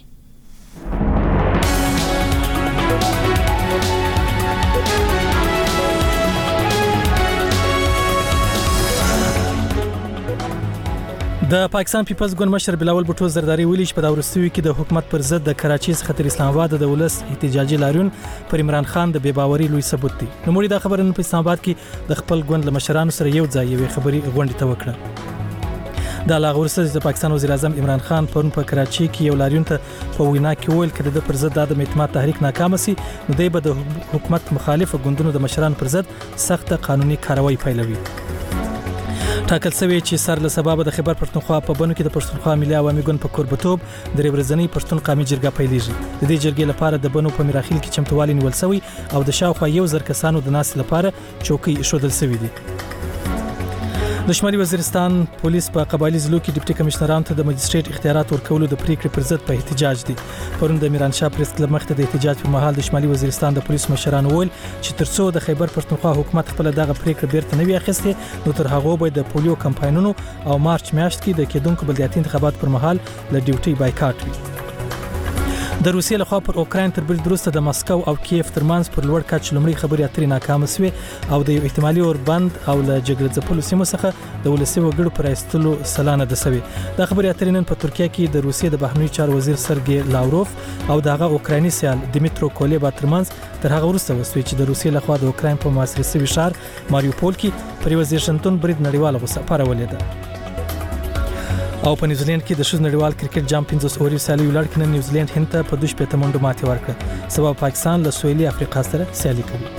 د پاکستان پیپلز ګوند مشر بلاول بوټو زرداری ویلي چې په دا وروستیو کې د حکومت پر ضد د کراچي څخه تر اسلام آباد د ولس احتجاجي لاریون پر عمران خان د بے باوري لوی ثبوت دی. نو موري دا خبره په اسلام آباد کې د خپل ګوند له مشرانو سره یو ځای یوې خبري غونډه ته وکړه. د لاغور سره د پاکستان وزیر اعظم عمران خان پرون په کراچي کې یو لاریون ته په وینا کې ویل کړه د پر ضد د اعتماد تحریک ناکام سي نو دی به د حکومت مخالف ګوندونو د مشرانو پر ضد سخت قانوني کاروایی پیلوي. ټاکل شوی چې سر له سبب د خبر پښتونخوا په بنو کې د پښتونخوا ملي عوامي ګوند په کوربتوب د ریورزنی پښتون قومي جرګه پیلېږي. د دې جرګې لپاره د بنو په میراخیل کې چمتووالي نیول شوی او د شاوخوا یو زر کسانو د ناس لپاره چوکۍ ایښودل شوې دي. د شمالي وزیرستان پولیس په قبایلی ضلعو کې ډیپټي کمشنرانو ته د مجستریټ اختیارات ورکولو د پریکړې پر ضد په احتجاج دي. پرون د میران شاه پریس کلب مخ ته د احتجاج په مهال د شمالي وزیرستان د پولیس مشرانو ویل چې ترڅو د خیبر پښتونخوا حکومت خپل دغه پریکړه بیرته نه وي اخیستې نو تر هغه به د پولیو کمپاینونو او مارچ میاشت کې د کېدونکو بلدیاتي انتخابات پر مهال له ډیوټي بایکاټ وي. د روسیې لخوا پر اوکراین تر بل وروسته د مسکو او کیف ترمنځ پر لوړ کچ لومړی خبرې اترې ناکام شوې او د یو احتمالي اوربند او له جګړه ځپلو سیمو څخه د ولسي وګړو پر ایستلو سلانه ده شوې. د خبرې اترې نن په ترکیه کې د روسیې د بهرنیو چارو وزیر سرګي لاوروف او دغه اوکرایني سیال دیمیترو کولیبا ترمنځ تر هغه وروسته وسوي چې د روسیې لخوا د اوکراین په محاصره شوي ښار ماریوپول کې پر یو زیرشنتون برید نړیواله غوسه پارولې ده. او په نیوزیلند کې د شوز نړیوال کرکټ جام پنځوس اوري سیالي ولر کې نیوزیلند هند ته په دوه شپږ منډو ماتې ورکړه. سبب پاکستان له سویلي افریقا سره سیالي کوي.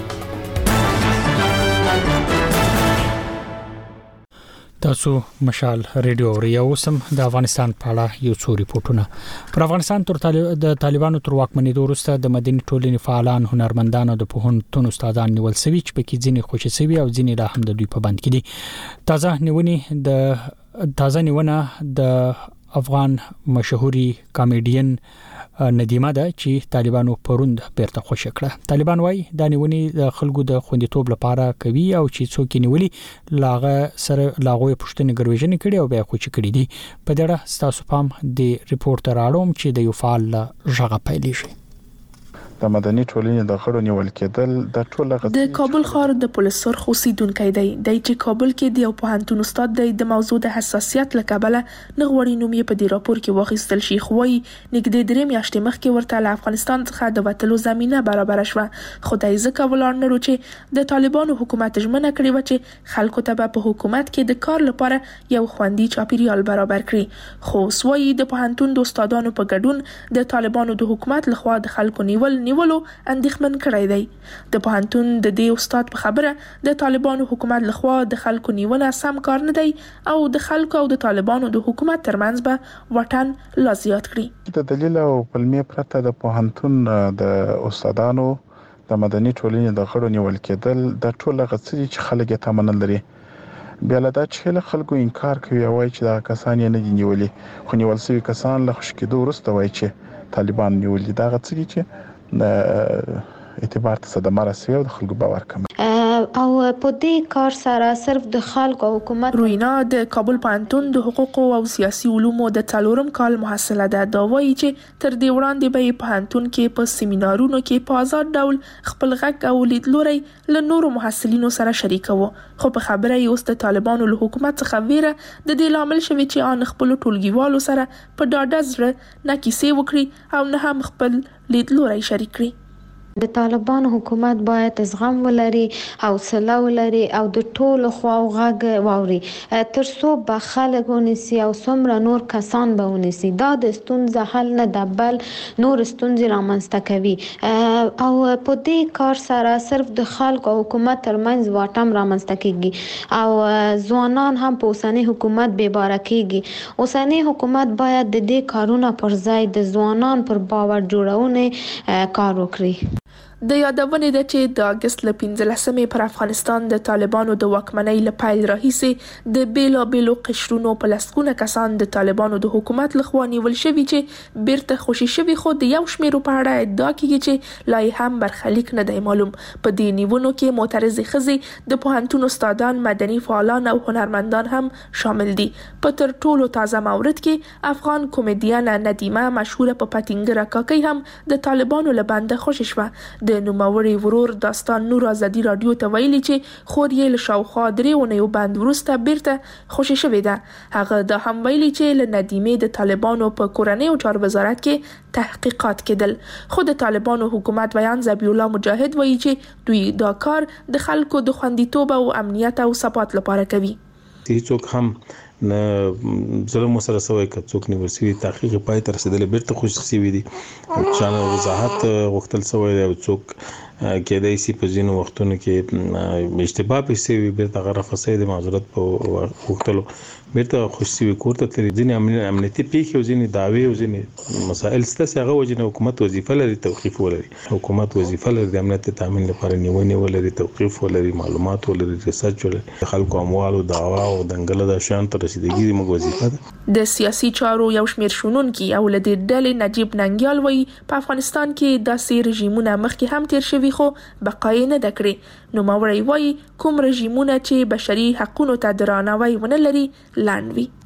تاسو مشال ریډیو اوریو سم د افغانستان په اړه یو څو ریپورتونه. پر افغانستان تر د طالبانو تر واکمنېدو وروسته د مدني ټولنې فعالان، هنرمندان او د پوهنتون استادان نیول شوي چې پکې ځینې خوشي شوي او ځینې لا هم د دوی په بند کې دي. تازه نیونې د تازه نیونه د افغان مشهوري کامیډین ندیمه ده چې طالبانو پروند بیرته خوشی کړه. طالبان وايي دا نیونې د خلکو د خوندیتوب لپاره کوي او چې څوک نیولي لاغه سره لاغوي پښتنې ګرویژن کړي او بیا خوشی کړي دي. په دې اړه تاسو پام د ریپورتر اړوم چې د یو فعال ژغه پیلېږي. د مدني ټولنې د غړو نیول کېدل د ټوله د کابل ښار د پولیس سرخ اوسیدونکو دی د چې کابل کې د یو پوهنتون استاد دی د موضوع د حساسیت لکبله نغوړی نوم یې په دې راپور کې واخیستل شي خو یې نږدې درې میاشتې مخکې ورته له افغانستان څخه د وټلو زمينه برابر شوه. خدای ځکه ولر نه چې د طالبانو حکومت ژمنه کړې و چې خلکو ته په حکومت کې د کار لپاره یو خوندي چاپیریال برابر کړي. خو سوی د پوهنتون د استادانو په ګډون د طالبانو د حکومت لخوا د خلکو نیول نیولو اندېښمن کړی دی. د پوهنتون د دې استاد په خبره د طالبانو حکومت لخوا د خلکو نیونه سم کار نه دی او د خلکو او د طالبانو د حکومت ترمنځ به وطن لا زیات کړي. د دلیل او پلمې پرته د پوهنتون د استادانو د مدني ټولنې د غړو نیول کېدل د ټوله غڅري چې خلک یې تمنل لري. بیا له دا چې له خلکو انکار کوي او چې دا کسان یې نه دي نیولي خو نیول شوي کسان له خوشکېدو وروسته وایي چې طالبان نیولي. دا غڅري چې د اعتبار ته صدمه رسوي او د خلکو باور کموي. او په دې کار سره صرف د خلکو او حکومت روینا د کابل پوهنتون د حقوق او سیاسي علومو د څلورم کال محصله ده. دا وایي چې تر دې وړاندې به پوهنتون کې په سیمینارونو کې په آزاد ډول خپل غږ او لیدلوري له نورو محصلینو سره شریکوي. خو په خبره یې اوس د طالبانو له حکومت څخه ویره د دې لامل شوی چې ان خپل ټولګیوالو سره په ډاډه زړه نه کیسې وکړي او نه هم خپل لیدلوري شریک کړي. د طالبانو حکومت باید زغم ولري، حوصله ولري او د ټولو خواو غږ واوري تر څو به خلک ونیسي او څومره نور کسان به ونیسي. دا د ستونزې حل نه ده بل نور ستونزې رامنځته کوي او په دې کار سره صرف د خلکو او حکومت ترمنځ واټن رامنځته کیږي او ځوانان هم په اوسنی حکومت بې باره کیږي. اوسنی حکومت باید د دې کارونو پر ځای د ځوانان پر باور جوړونې کار وکړي. د یادونې ده چې د اگست ل پنځلسمې پر افغانستان د طالبانو د واکمنۍ له پیل راهیسې د بیلابیلو قشرونو په لسګونه کسان د طالبانو د حکومت لخوا نیول شوي چې بیرته خوشي شوي خو د یو شمیرو په اړه ادعا کیږي چې لا یې هم برخلیک نه دی معلوم. په دې نیونو کې معترضې ښځې، د پوهنتون استادان، مدني فعالان او هنرمندان هم شامل دي. په تر ټولو تازه مورد کې افغان کمیډین ندیمه مشهوره په پتنګره کاکۍ هم د طالبانو له بنده خوشي شوه. د د نوموړي ورور داستان نور ازادي رادیو ته ویلي چې خور یې له شاوخوا درې اونیو باند وروسته بیرته خوشي شوې ده. هغه دا هم ویلي چې له ندیمې د طالبانو په کورنۍ او چارو وزارت کې تحقیقات کېدل. خو د طالبانو حکومت بیان ذبیح الله مجاهد وایي چې دوی دا کار د خلکو د خوندیتوب او امنیت او ثبات لپاره کوي. هیڅوک هم نه ظلم سره سوی که څوک نیول شوی تحقیق پای تر رسیدل بیرته خوشي شوی دي چې وضاحت غوښتل شوی دی او څوک کېدای شي په ځینو وختونو کې اشتباه پیښوي بیرته غره فساد معذرت په وختلو بیرته خوشي ورته تر ځینې امنیتي پیښې او ځینې دعوی او ځینې مسائل ستاسو هغه وجنه حکومت وظیفه لري توقيف ولري. حکومت وظیفه لري د امنیت تامین لپاره نیونې ولري توقيف ولري معلومات ولري ریسرچ ولري خلکو اموال او دعوا او دنګل د شان تر رسیدګي موږ وظیفه ده. د سیاسي چارو یو شمېر شنونکي او له دې ډلې نجیب ننګیال وایي په افغانستان کې داسې رژیمونه مخکې هم تیر شوي خو بقای نه ده کړې. نوموړی وایي کوم رژیمونه چې بشري حقونو ته درناوی ونه لري لاندې وي.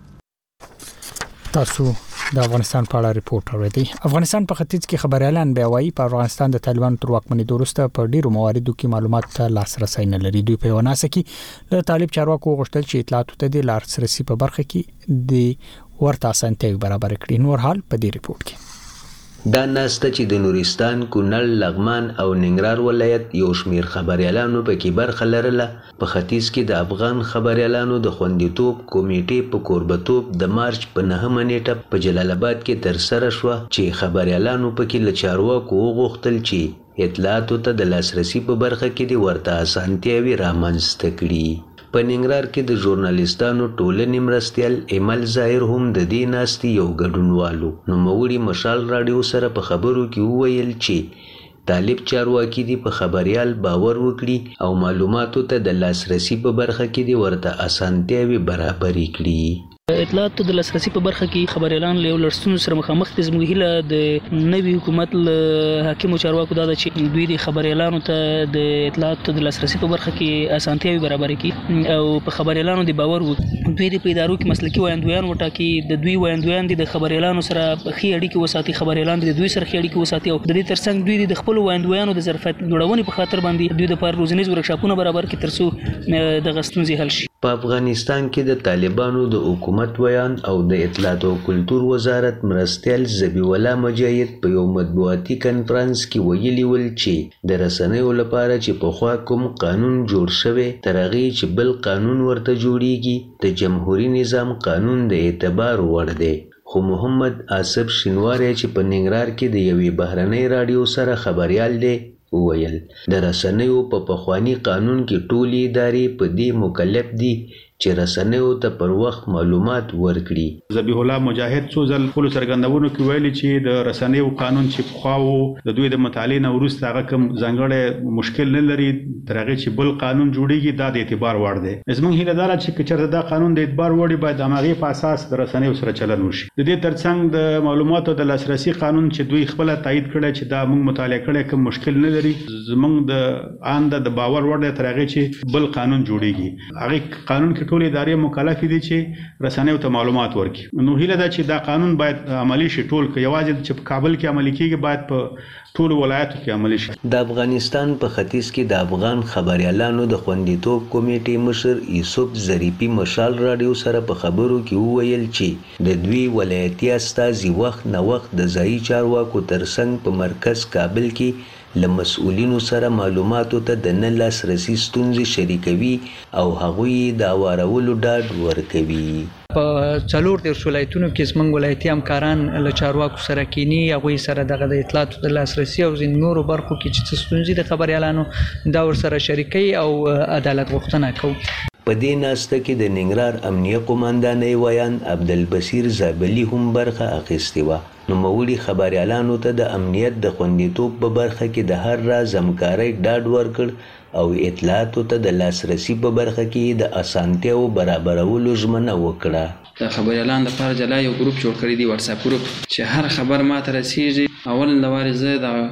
تاسو د افغانستان په اړه ریپورت اوریدئ. افغانستان په ختیځ کې خبريالان بیا وایي په افغانستان د طالبان تر واکمنۍ وروسته په ډیرو مواردو کې معلومات ته لاسرسي نه لري. دوی په وناسه کې له طالب چارواکو غوښتل چې اطلاعات ته د لاسرسي په برخه کې د ورته اسانتیاوې برابر کړي. نور حال په دې ریپورت کې دا ناسته چې د نورستان، کونړ، لغمان او ننګرهار ولایت یو شمیر خبريالانو په کې برخه لرله په ختیځ کې د افغان خبريالانو د خوندیتوب کمیټې په کوربتوب د مارچ په نهمه نیټه په جلال آباد کې تر سره شو چې خبريالانو په کې له چارواکو وغوښتل چې اطلاعاتو ته د لاسرسي په برخه کې د ورته اسانتیاوې رامنځته کړي. په ننګرهار کې د ژورنالیستانو ټولنې مرستیال ایمل ظاهر هم د دې ناستې یو ګډونوالو. نوموړي مشال راډیو سره په خبرو کې وویل چې طالب چارواکي دي په خبريال باور وکړي او معلوماتو ته د لاسرسي په برخه کې د ورته اسانتیاوې برابرې کړي. اطلاعات د لاسرسي په برخه کې خبريالان له لړستون سره مخامخ دي. زموږ هیله د نوي حکومت له حاکمو چارواکو دا چې دوی د خبريالانو ته د اطلاعات د لاسرسي په برخه کې اسانتیاوې برابر کړي او په خبريالانو د باور وکړي. دوی د ادارو کې مسلکي وایندویان وټاکي. د دوی وایندویان د خبريالانو سره ښې اړیکې وساتي. خبريالان د دوی سره ښې اړیکې وساتي او د دې ترڅنګ دوی د خپل وایندویانو د ظرفیت لوړونې په خاطر باندې دوی د پر روزنیز ورکشاپونه برابر کړي ترڅو د غستونځي حل شي. په افغانستان کې د طالبانو د حکومت ویان او د اطلاعات او کلتور وزارت مرستیال ذبیح الله مجاهد په یو مطبوعاتي کنفرانس کې ویلي ول چې د رسنیو لپاره چې په خوا کوم قانون جوړ شوی تر هغه چې بل قانون ورته جوړیږي د جمهوریت نظام قانون د اعتبار وړ دی. خو محمد آصف شینواری چې په ننګرهار کې د یوې بهرنۍ راډیو سره خبريال دی وویل د رسنیو په پخوانی قانون کې ټولې ادارې په دې مکلف دي چې رسنیو ته پر وخت معلومات ورکړي. ذبیح الله مجاهد څو ځل خپل څرګندونو کې ویلي چې د رسنیو قانون چې پخواو د دوی د مطالعې نه وروسته هغه کوم ځانګړی مشکل نه لري تر هغه چې بل قانون جوړیږي دا د اعتبار وړ دی. زموږ هیله دا چې چېرته دا قانون د اعتبار وړ باید د هغې په اساس د رسنیو سره چلن وشي. د دې ترڅنګ د معلوماتو د لاسرسي قانون چې دوی خپل تایید کړی چې دا موږ مطالعه کړی کوم مشکل نه لري زموږ د آند د باور وړ دی تر هغه چې بل قانون جوړیږي. هغه قانون کې ټول ادارې مکلف دي چې رسنیو ته معلومات ورکړي. نو هیله ده چې دا قانون باید عملی شي ټول کې یوازې چې په کابل کې عملی کیږي باید په ټول ولایتو کې عملی شي. د افغانستان په ختیځ کې د افغان خبريالانو د خوندیتوب کمیټې مشر یوسف ظریفي مشال راډیو سره په خبرو کې وویل چې د دوی ولایتي استازي وخت نه وخت د ځایي چارواکو ترڅنګ په مرکز کابل کې له مسؤلینو سره معلوماتو ته د نه لاسرسي ستونزې شریکوي او هغوی د اورولو ډاډ ورکوي. په څلور دیرش ولایتونو کې زموږ ولایتي همکاران له چارواکو سره کینی هغوی سره دغه د اطلاعاتو د لاسرسي او ځینو نورو برخو کې چې څه ستونزې د خبريالانو دا ورسره شریکوي او عدالت غوښتنه کوي. په دې ناسته کې د ننګرهار امنیه قوماندانۍ ویان عبدالبصیر زابلي هم برخه اخیستې وه. نوموړي خبريالانو ته د امنیت د خوندیتوب په برخه کې د هر راز همکارۍ ډاډ ورکړ او اطلاعاتو ته د لاسرسي په برخه کې د اسانتیاو برابرولو ژمنه وکړه. د خبريالانو لپاره جلا یو ګروپ جوړ کړی دی، واتس اپ ګروپ چې هر خبر ما ته رسیږي. اول لوارې زه د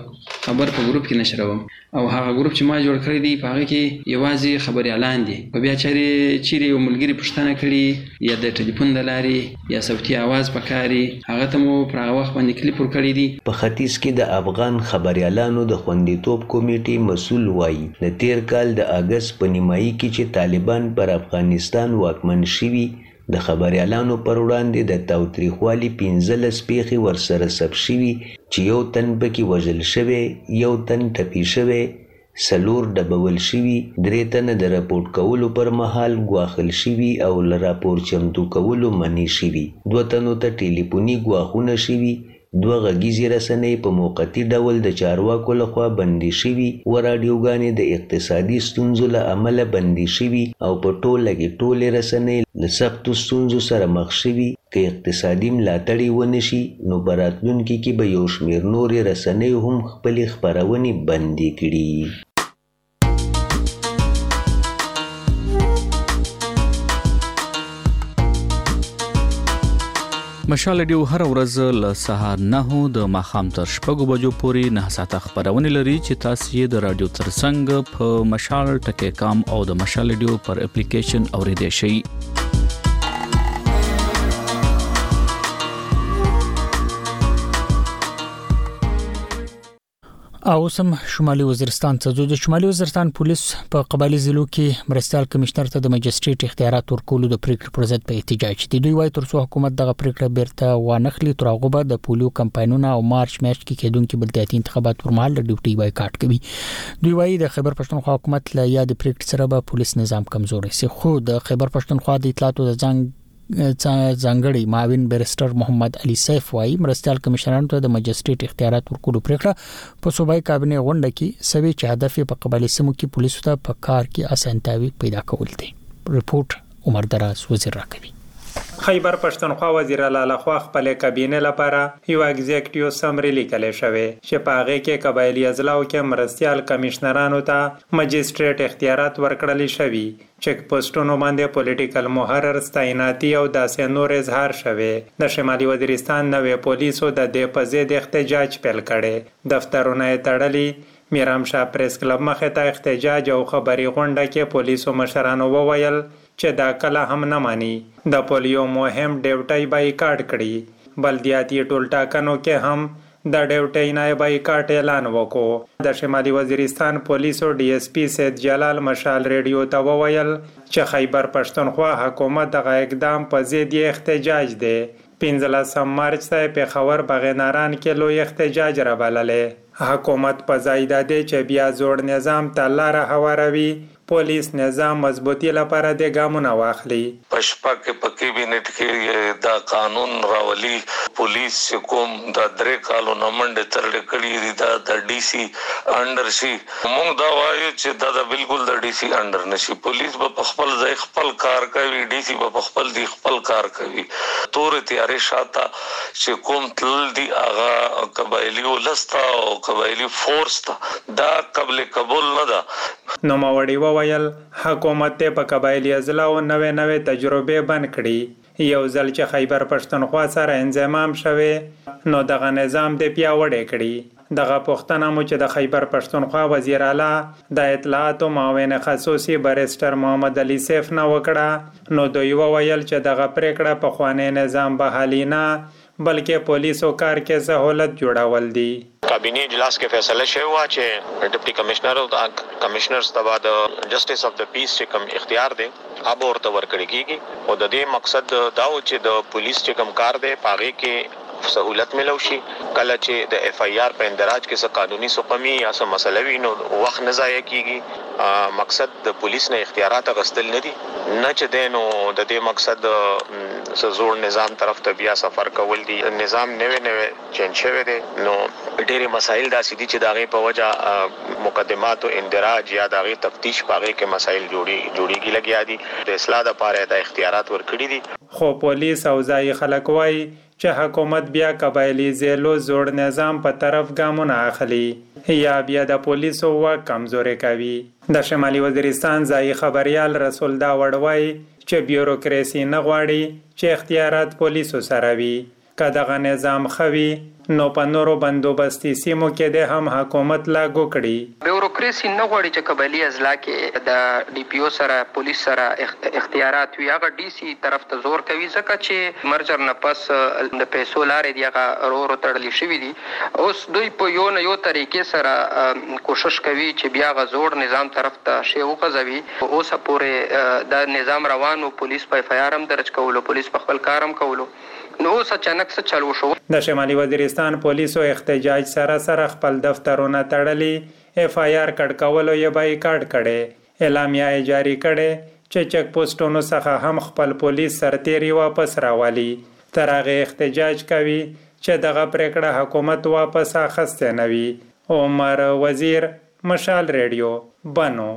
خبر په ګروپ کې نشروم او هغه ګروپ چې ما جوړ کړی دی په هغه کې یوازې خبري اعلان دي په بیا چاري چیرې یو ملګری پښتنه کړي یا د ټلیفون د لارې یا صوتي आवाज پکاري هغه ته مو پر هغه وخت باندې کلیپ ور کړی دي. په ختیځ کې د افغان خبريالانو د خوندیتوب کمیټې مسول وایي د تیر کال د اگست په نیمایي کې چې طالبان پر افغانستان واکمن شوي د خبريالانو پر وړاندې د تاوتریخوالي پنځلس پیښې ورسره ثبت شوي چې یو تن پکې وژل شوی یو تن ټپي شوی سلور ډبول شوي درې تنه د راپورټ کولو پر مهال ګواښل شوي او له راپور چمتو کولو منع شوي دوه تنو ته ټلیفوني ګواښونه شوي دوه غږیزې رسنۍ په موقتي ډول د چارواکو لخوا بندي شوي و راډیوګانې د اقتصادي ستونزو له امله بندي شوي او په ټوله کې ټولې رسنۍ له سختو ستونزو سره مخ شوي که اقتصادي ملاتړ یې ونه شي نو په راتلونکي کې به یو شمېر نورې رسنۍ هم خپلې خپرونې بندي کړي. مشال ډیو هر ورځ له سهار نه د ماخام تر شپږو بجو پورې نه ساعته خبرونه لري چې تاسو یې د رادیو ترڅنګ په مشال ټکی کام او د مشال ډیو پر اپلیکیشن اوریدئ شئ. او سم شمالي وزیرستان ته د شمالي وزیرستان پولیس په قبایلی ضلعو کې مرستيال کمشنر ته د مجستریټ اختیارات ورکولو د پریکړې پر ضد په احتجاج دي. دوی وايي ترڅو حکومت دغه پریکړه بیرته وانخلي تر هغه به د پولیو کمپاینونو او مارچ میاشت کې کېدونکو بلدیاتي انتخابات پر مهال د ډیوټي بایکاټ کوي. دوی وايي د خیبر پښتونخوا حکومت له یاد پریکړې سره به پولیس نظام کمزوري سي خو د خیبر پښتونخوا د اطلاعاتو د ځنګ ځانګړي معاون بیرستر محمد علي سیف وايي مرستيال کمشنرانو ته د مجستریټ اختیارات ورکولو پریکړه په صوبایي کابینه غونډه کې سوي چې هدف په قبایلی سیمو کې پولیسو ته په کار کې اسانتیاوي پیدا کول دي. رپورت عمر دراز وزیر راکوي. خیبر پښتونخوا وزیر لاله خو خپل کابینه لپاره یو ایگزیکټیو سمری لیکل شوی چې په هغه کې قبایلی اضلاع کې مرستيال کمشنرانو ته مجستریټ اختیارات ورکړل شوی چک پوسټونو باندې پولیټیکل محرر ستایناتی او داسې نور اظهار شوی. د شمالي وزیرستان نوې پولیسو د دې په ضد احتجاج پیل کړي دفترونه تړلي میرام شاه پریس کلب مخه ته احتجاج او خبري غونډه کې پولیسو مشرانو وویل چې دا کله هم نه مانی د پولیو مهم ډیوټي بایکاټ کړي بلدیاتي ټولټاکنو کې هم د ډیوټي نه بایکاټ اعلان وکړو. د شمالي وزیرستان پولیسو ډي اس پی سید جلال مشال ریډیو ته وویل چې خیبر پښتونخوا حکومت دغه اقدام په ضد احتجاج دی. پنځلسم مارچ ته په خبر بغیناران کې لوی احتجاج را بللې. حکومت په ځای د چې بیا جوړ نظام ته لار هواروي پولیس نظام مضبوطی لپاره د ګامونه واخلي. پښپا کې پکې بینټ کې دا قانون راولي پولیس کوم د درې کالو نمنډ ترډ کړي دي دا د ډي سي انډر شي موږ دا وایو چې دا د بالکل د ډي سي انډر نشي. پولیس په خپل ځای خپل کار کوي ډي سي په خپل دی خپل کار کوي. تور تیارې شاته چې کوم تل دی هغه قبایلی ولستا او قبایلی فورس ته دا قبل قبول نه ده. نو ماوړي ویل حکومت په قبایلی اضلاع نوې نوې تجربه بن کړي یو ځل چې خیبر پښتونخوا سره انضمام شوه نو دغه نظام د پیاوړی کړي. دغه پښتنه مو چې د خیبر پښتونخوا وزیر اعلی د اطلاعات او معاون خصوصي بیرستر محمد علي سیف نه وکړه نو دوی وویل چې دغه پریکړه په خوانې نظام بحالي نه بلکې پولیسو کار کې سہولت جوړول دي. کابینه اجلاس کې فیصله شوی و چې ډیپټي کمشنر او کمشنرز ته بعد جسټس اف د پیس چې کوم اختیار دی اب ورته ورکړي کیږي او د دې مقصد دا و چې د پولیس چې کوم کار دی پاغه کې سہولت ملو شي. کله چې د اف ای آر په اندراج کې څه قانوني سقمی یا څه مسله وي نو وخت نه ضایع کیږي. مقصد د پولیس نه اختیارات غستل نه دي نه چې دینو د دې مقصد زوړ نظام طرف ته بیا سفر کول دي. نظام نوې نوې چینج شوی دی نو ډېری مسایل داسې دي چې داغه په وجه مقدمات او اندراج یا داغه تفتیش پاغه کې مسایل جوړي جوړيږي لګیا دي. د اصلاح لپاره د اختیارات ورکړي دي. خو پولیس او ځای خلک وایي چې حکومت بیا قبایلی ضلعو جوړ نظام په طرف ګامونه اخلي یا بیا د پولیسو واک کمزوري کوي. د شمالي وزیرستان ځای خبريال رسول دا وړوي چې بیوروکراسي نه غواړي چې اختیارات پولیسو سره وي که دغه نظام خوي نو په نورو بندوبستي سیمو کې د هم حکومت لاګو کړي. بیوروکراسي نه غواړي چې قبایلی اضلاع کې د ډي پی او سره پولیس سره اختیارات وي. هغه ډي سي طرف ته زور کوي ځکه چې مرجر نه پس د پیسو لارې دی هغه ورو تړلې شوي دي. اوس دوی په یو نه یو طریقې سره کوشش کوي چې بیا غ زور نظام طرف ته شی وغځوي. اوس پورې د نظام روانو پولیس په اف آی آر هم درج کولو، پولیس په خپل کار هم کولو. نو اوس اچانک څه چلو شو. د شمالي وزیرستان پولیسو احتجاج سره سره خپل دفترونه تړلي، اف آی آر کډ کولو یې بایکاټ کړي، اعلامیه جاری کړي چې چک پوسټونو څخه هم خپل پولیس سرتیري واپس راوالي. تر هغه احتجاج کوي چې دغه پریکړه حکومت واپس اخیسته نه وي. عمر وزیر، مشال ریډیو، بنو.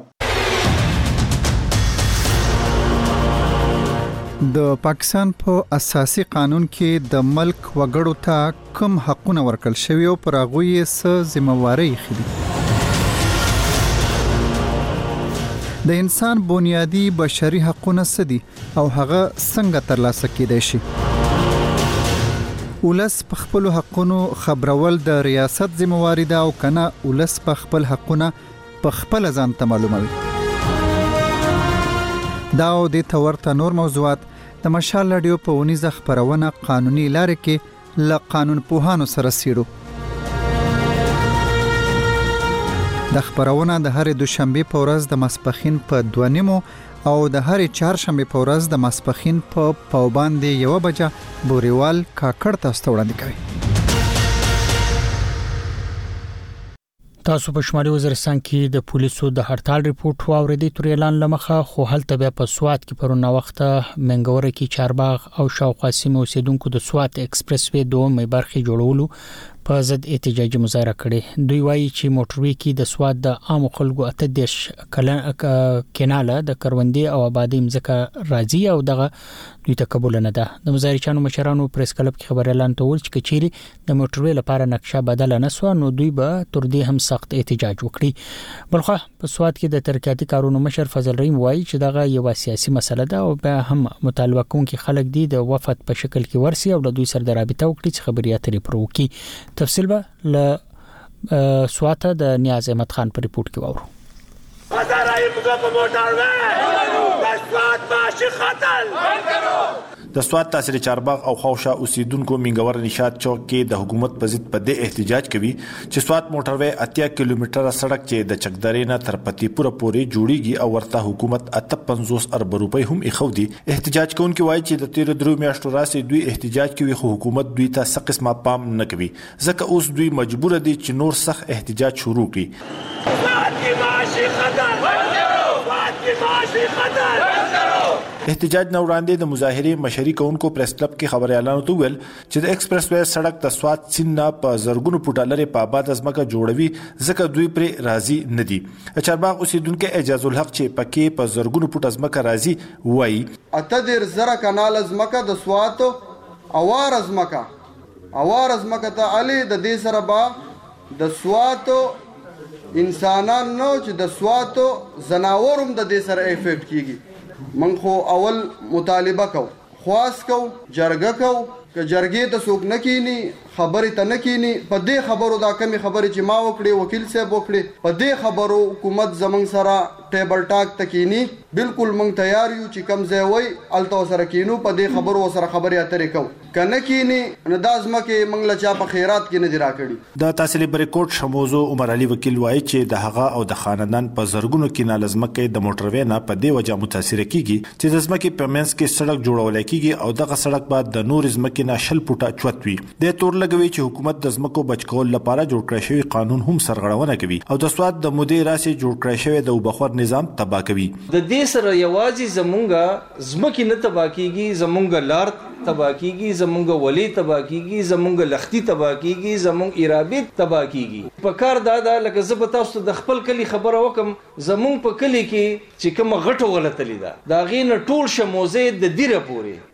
د پاکستان په اساسي قانون کې د ملک وګړو ته کوم حقونه ورکړل شوي او پر هغه یې څه ذمہواری خېدي. د انسان بنیادی بشري حقونه څه دي او هغه څنګه ترلاسه کېدای شي؟ ولس په خپل حقونو خبرول د ریاست ذمہواری ده او کنه ولس په خپل حقونه په خپل ځان ته معلوموي؟ دا او د تورته نور موضوعات د مشال رادیو په ونیزه خبرونه قانوني لارې کې ل قانون پوهانو سره سیرو. د خبرونه د هر دوشنبه په ورځ د ماسپخین په دوه نیمو او د هر چهارشنبه په ورځ د ماسپخین په پاوباندې یو بجه بوريوال کاکړ تاسو وړاندې کوي. تاسو په شمالي وزیرستان کې د پولیسو د هړتال ریپورت واوریدي تر اعلان لمخه، خو هلته بیا په سوات کې پرونه وخت منګور کې چارباغ او شاوخوا سیمو اوسیدونکو د سوات ایکسپریس وې دوه برخې جوړولو په ضد احتجاجي مظاهره کړې. دوی وایي چې موټروي کې د سوات د عام خلکو اته دیش کیناله د کروندې او آبادی مځکه راځي او دغه دوی ته قبول نه ده. د مظاهرچانو مشرانو پریس کلب کې خبر اعلان ته ول چې کچيري د موټروي لپاره نقشه بدل نه سو نو دوی به تر دې هم سخت احتجاج وکړي. بلخو په سوات کې د ترقیاتي کارونو مشر فضل رحیم وایي چې دغه یو سیاسي مسله ده او به هم مطالبه کوونکي خلک دي د وفد په شکل کې ورسي او د دوی سره د رابطه وکړي چې خبري اترې پرو کی. تفصیل به ل سوات د نیاز احمد خان په ریپورت کې وورو. د سوات تاثیر چارباغ او خوشا اوسیدونکو منګور نشاد چوک کې د حکومت په ضد په دې احتجاج کوي چې سوات موټروي اتیا کیلومتره سړک چې د چکدارې نه تر پتی پوره پورې جوړیږي او ورته حکومت اته پنځوس ارب روپۍ هم اخودي. احتجاج کوونکي وایي چې د تیر درو میاشتو راسي دوی احتجاج کوي خو حکومت دوی ته څه قسمه پام نه کوي ځکه اوس دوی مجبور دي چې نور سخت احتجاج شروع کړي. احتجاج نو وړاندې د مظاهره مشري کوونکو پریس کلب کې خبري اعلان تو ویل چې د ایکسپریس وې سړک د سوات سیند په زرګونو فوټه لري په آباد ازمکه جوړوي ځکه دوی پر راضي نه دي. چارباغ اوسیدونکو اجازه الحق چې پکې په زرګونو فوټه ازمکه راضي وایي اته ډیر زره کانال ازمکه د سوات اوار ازمکه اوار ازمکه ته علي د دې سره با د سوات انسانان نو چې د سوات زناورم د دې سره افیکټ کیږي. من خو اول مطالبه کو خواس کو جرګه کو ک جرګې ته څوک نه کینی خبرې ته نه کینی په دې خبرو دا کمی خبرې چې ما وکړي وکیل صاحب وکړي په دې خبرو حکومت زمنګ سره ټیبل ټاک تکینی بالکل مونږ تیار یو چې کم ځای وای الته سره کینو په دې خبرو سره خبرې اترې کو کنه کینی ندازمه کې مونږ لچا په خیرات کې نه دی راکړي. د تحصیل بریکوټ شموزو عمر علي وکیل وایي چې د هغه او د خاندان په زرګونو کې نالزمه کې د موټروي نه په دې وجه متاثر کیږي چې د زمکه په منځ کې سړک جوړول کیږي او دغه سړک بعد د نور زمکه نه شل پټه چوتوي. د تور لګوي چې حکومت د زمکو بچکول لپاره جوړ کړی شوی قانون هم سرغړونه کوي او د سواد د مودې راسي جوړ کړی شوی د وبخور نظام تباہ کوي. د دې سره یوازې زمونږه زمکه نه تباہ کیږي زمونږه لار تباہ کیږي زمونږه ولی تباہ کیږي زمونږه لختی تباہ کیږي زمونږ ارابط تباہ کیږي. په کار دادا لکه زه به تاسو د خپل کلی خبره وکم زمونږ په کلی کې چې کوم غټو غلطه لیدا دا غینه ټول شموزه د دیره پوري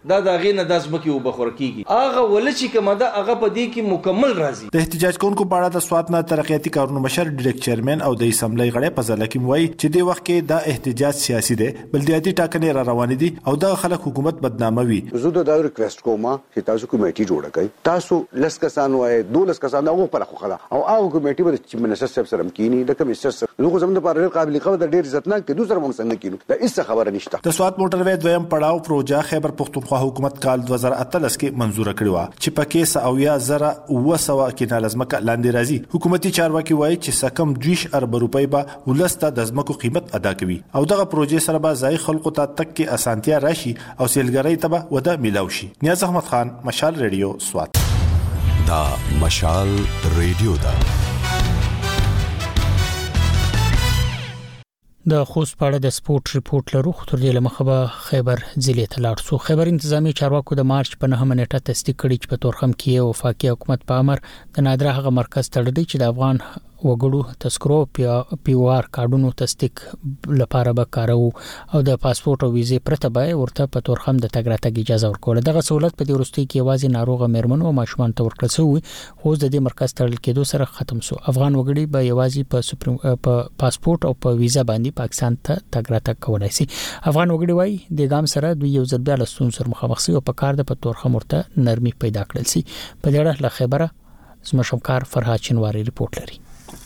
دا د هغې نه دا ځمکې اوبه خوره کېږي. هغه وله چې کومه ده هغه په دې کې مکمل راځي. د احتجاج کوونکو په اړه د سوات نه ترقیاتي کارونو مشر ډایرکټر چیرمن او د اسمبلی غړی په ځل کې وایي چې د وخت کې دا احتجاج سیاسي دی، بلدیاتي ټاکنې را روانې دي او دا خلک حکومت بدناموي. زه دا ریکوست کوم چې تاسو کمیټي جوړه کړئ، تاسو لس کسان وای دولس کسان هغه پر خو او هغه کمیټي به چې منسس صاحب سره مکینی د کمیشنر سره نو زموږ لپاره قابل قدر ډیر عزتناک دي، دوسر مونږ څنګه کینو دا هیڅ خبره نشته. د سوات موټر وې دویم پړاو پروژه خیبر پختونخوا حکومت کال دوه زره اتلس کې منزور کړی و چې پکې س او یا زره و سو کې نالزمکه لاندې راځي. حکومتي چارواکي وایي چې سکم دویش ارب روپۍ به ولسته د ځمکو قیمت ادا کوي او دغه پروژې سره به ځای خلکو ته تک کې اسانتیا راشي او سیلګرۍ ته به وده میلاو شي. نیاز احمد خان، مشال ریډیو، سوات. دا مشال ریډیو دا د خوست په اړه د سپورت ریپورت لرو. خو تر دې لمخه به خیبر ضلع ته لاړ شو. خیبر انتظامی چارواکو د مارچ په نهمه نیټه تصدیق کړی چې په تورخم کې وفاقي حکومت په امر د نادره هغه مرکز تړلی چې د افغان وګړو تذکرو پی او آر کارډونو تصدیق لپاره به کارو او د پاسپورت او ویزې پرته به ورته په تورخم د تګ راتګ اجازه ورکول. دغه سہولت په دې وروستي کې یوازې ناروغه مېرمنو او ماشومان ته ورکړل شوی، خو د دې مرکز تړل کېدو سره ختم شو. افغان وګړي به یوازې په سپریم په پاسپورت او په ویزا باندې پاکستان ته تګ راتګ کولای شي. افغان وګړي وايي د ګام سره دوی یو ځل بیا له ستونزو سره مخامخ شي او په کار د په تورخم ورته نرمي پیدا کړل شي. په دې اړه له خیبره زموږ فرهاد چنواری ریپورت لري.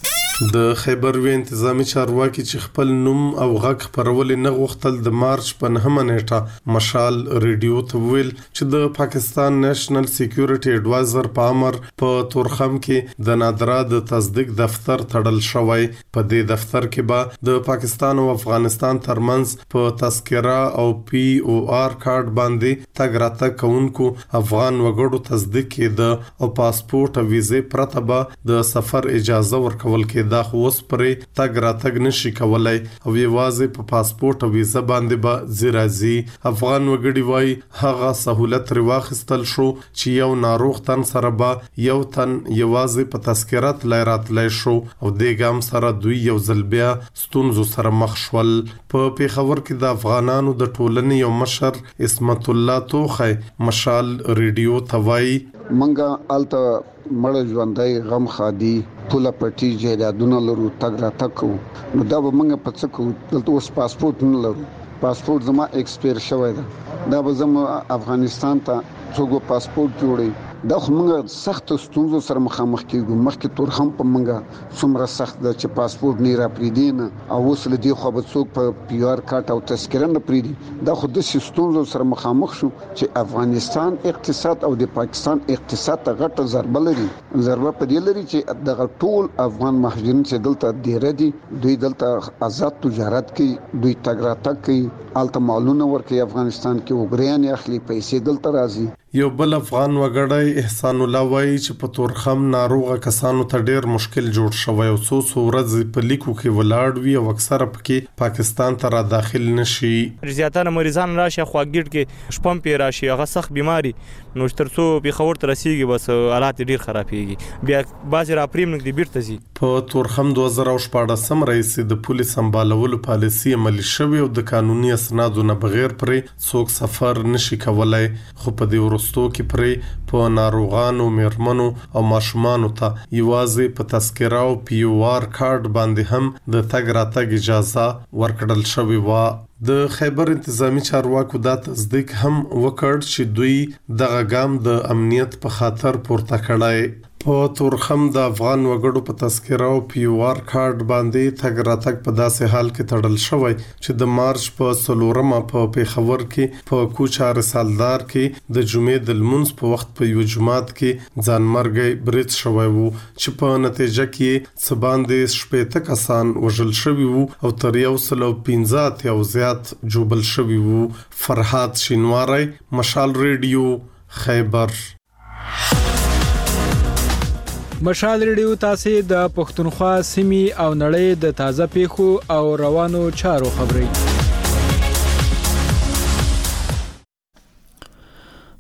د خیبر وی انتظامی چارواکي چې خپل نوم او غږ خبرول نه غوښتل د مارچ په نهمه نیټه مشال ریډیو ته ویل چې د پاکستان نېشنل سکیورټي اډوایزر په امر په تورخم کې د نادره د تصدیق دفتر تړل شوی. په دې دفتر کې به د پاکستان او افغانستان ترمنځ په تذکره او پی او آر کارت باندې تګ راتګ کوونکو افغان وګړو تصدیق کېده او پاسپورت او ویزې پرته به د سفر اجازه ورکول کېده. دا خو اوس پرې تګ راتګ نشي کولای او یوازې په پاسپورت او ویزا باندې به زیرازي. افغان وګړي وای هغه سہولت رواخستل شو چې یو ناروغ تن سره به یو تن یوازې په تذکرات لای راتلای شو او د ګام سره دوی یو ځل بیا ستونزو سره مخ شول. په پیښور کې د افغانانو د ټولنې یو مشر اسمت الله توخی مشال ریډیو توای منګه الته مړ ژوندۍ غم خادي ټوله پټي جیدادونه لرو تګ را تک نو دا به موږ په څه کوو. دلته اوس پاسپورت نه لرو، پاسپورت زما ایکسپایر شوی ده، دا به زما افغانستان ته څوک پاسپورت جوړي. دا خو موږ سخت ستونزو سره مخامخ کیږو. مخکې تورخم په موږ څومره سخت ده چې پاسپورت نه را پریدي نه او اوس له دې خو به څوک په پی آر کارت او تذکره نه پریدي. دا خو د ستونزو سره مخامخ شو چې افغانستان اقتصاد او د پاکستان اقتصاد ته غټه ضربه لري. ضربه په دې لري چې دغه ټول افغان مهاجرین چې دلته ډیر دي دوی دلته آزاد تجارت کوي، دوی تګ راتګ کوي، الته مالونه ورکوي افغانستان کې وګړیان اخلي، پیسې دلته راځي. یو بل افغان وګړی احسان الله وایي چې په تورخم ناروغه کسانو ته ډیر مشکل جوړ شوی او څو څو ورځې په لیکو کې ولاړ وي او اکثره پکې پاکستان ته را داخل نشي. زیاتره مریضان راشي خواګډ کې شپم پی راشي هغه سخت بیماری نو تر څو په خبر تر رسیدي بس حالات ډیر خرابېږي. بیا باز را پریم نګ دی بیرته زی. په تورخم دوه زره شپږ رئیس د پولیس سمبالولو پالیسي عملي شوی او د قانوني اسنادو نه بغیر پرې څوک سفر نشي کولای. خو په دې ورستو کې پرې په ناروغانو، مېرمنو او ماشومانو ته یوازې په تذکره او پی او آر کارت باندې هم د تګ راتګ اجازه ورکړل شوې و. د خیبر انتظامی چارواکو دا تصدیق هم وکړ چې دوی دغه ګام د امنیت په خاطر پورته کړای. په تورخم د افغان وګړو په تذکره او پی او آر کارت باندې تګ راتګ په داسې حال کې تړل شوی چې د مارچ په څلورمه په پیښور کې په کوچا رسالدار کې د جمعې د لمونځ په وخت په یو جماعت کې ځانمرګي برید شوی وو چې په نتیجه کې څه باندې شپږ کسان وژل شوي وو او تر یو سل او پنځه اتیا زیات جوبل شوي وو. فرهاد شینواری، مشال ریډیو، خیبر. مشال ریډیو تاسو د پښتونخوا سیمې او نړۍ د تازه پیښو او روانو چارو خبري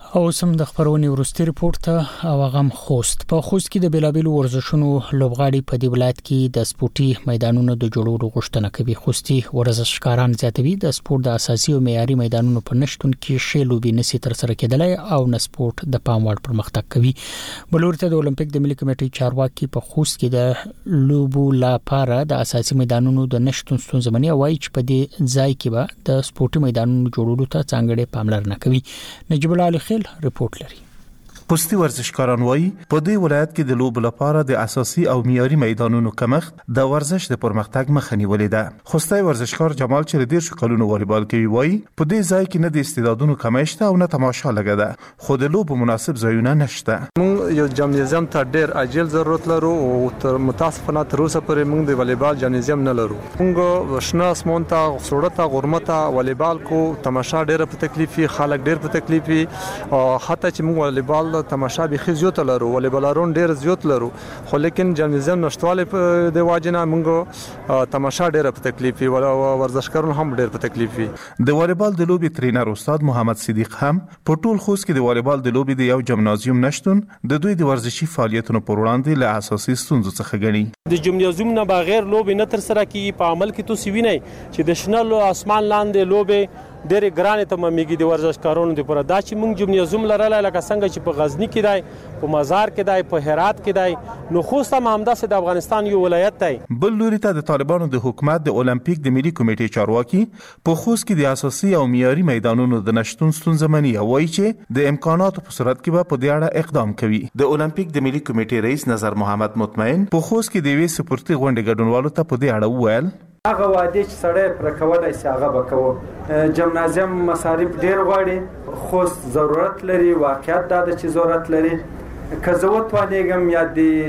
او سم د خبرونې ورستي ریپورت ته او غم خوست په خوست کې د بیلابیلو ورزشونو لوبغاړي په دی ولایت کې د سپورتي میدانونو د جوړولو غوښتنه کوي. خوستي ورزشکاران زیاتوي د سپورت د اساسي او معیاري میدانونو په نشټون کې شی لوبي نسی تر سره کېدلای او نه سپورت د پام وړ پرمختګ کوي. بلورته د اولمپیک د ملي کمیټې چارواکي په خوست کې د لوبو لپاره د اساسي میدانونو د نشټون ستونزمنې وایي چې په دې ځای کې به د سپورتي میدانونو جوړولو ته څنګه پاملرنه کوي. نجیب الله علي رپورت لري. خوستي ورزشکاران وایي په دې ولایت کې د لوبو لپاره د اساسي او معیاري میدانونو کمښت د ورزش د پرمختګ مخه نیولې ده. خوستي ورزشکار جمال چې د ډیر کلونو والیبال کوي وایي په دې ځای کې نه د استعدادونو کمښت او نه تماشا لګه ده خو د لوبو مناسب ځایونه نشته. موږ یو جمنازیم ته ډیر اجل ضرورت لرو او تر متاسفانه تر اوسه پورې موږ د والیبال جمنازیم نه لرو. موږ شنه اسمون ته سوړته غرمته والیبال کو تماشا ډیر په تکلیف خلک ډیر په تکلیف او حتی چې موږ والیبال تماشا به خزيوت لرو والیبالارون ډیر زیات لرو خو لیکن جمنازیم نشټواله په د واجنه موږ تماشا ډیر په تکلیف او ورزشکارون هم ډیر په تکلیف. د والیبال د لوبي ټرینر استاد محمد صدیق هم په ټول خوست کې د والیبال د لوبي د یو جمنازیوم نشټون د دوی د ورزشي فعالیتونو پر وړاندې له اساسي ستونزو څخه غني. د جمنازیوم نه بغیر لوبي نه تر سره کیږي. په عمل کې تو سوینه چې د شنل اسمان لاندې لوبي ډېر ګرانه تمامېږي د ورزشکارانو لپاره. دا چې موږ جمنازیوم لرل لکه څنګه چې په غزنی کې دی په مزار کې دی په هرات کې دی نو خوست هم همداسې د افغانستان یو ولایت دی. بل لوري ته د طالبانو د حکومت د اولمپیک د ملي کمیټې چارواکي په خوست کې د اساسي او معیاري میدانونو د نشټون ستونزمنې وایي چې د امکاناتو په صورت کې به په دې اړه اقدام کوي. د اولمپیک د ملي کمیټې رئیس نظر محمد مطمئن په خوست کې د وی سپورتي غونډې ګډونوالو ته په دې اړه وویل هغه وادي چې سړی پر کولای شي هغه وکړو. جمنازیم مصارف ډیر غواړي خوست ضرورت لري واقعیت دا چې ضرورت لري که زه وتوانېږم یا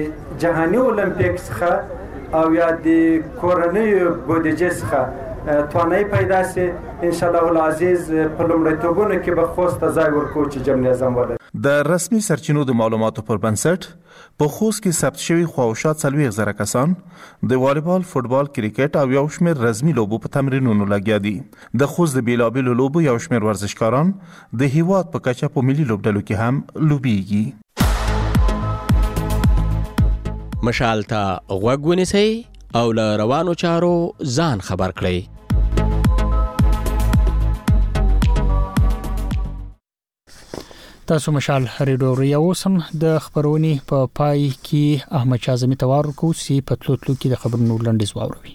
د جهاني اولمپیک څخه او یا د کورنۍ بودیجې څخه توانایي پیدا سي ان شاء الله العزیز په لومړیتوبونو کې به خوست ته ځای ورکړو چې جمنازیم ولري. د رسمي سرچینو د معلوماتو پر بنسټ په خوست کې ثبت شوی خواوشات څلوېښت زره کسان د والیبال، فوتبال، کرکټ او یو شمېر رسمي لوبو په تمرینونو لګیا دي. د خوست د بیلابیلو لوبو یو شمېر ورزشکاران د هیواد په کچه په ملي لوبډلو کې هم لوبیږي. مشال ته غوږ ونیسئ او له روانو چارو ځان خبر کړئ. تاسو مشال ریډیو ریو سم د خبرونې په پا پای کې احمد شازمی توار کو سی پتلوتلو کې د خبرونو لنډیز واوروي.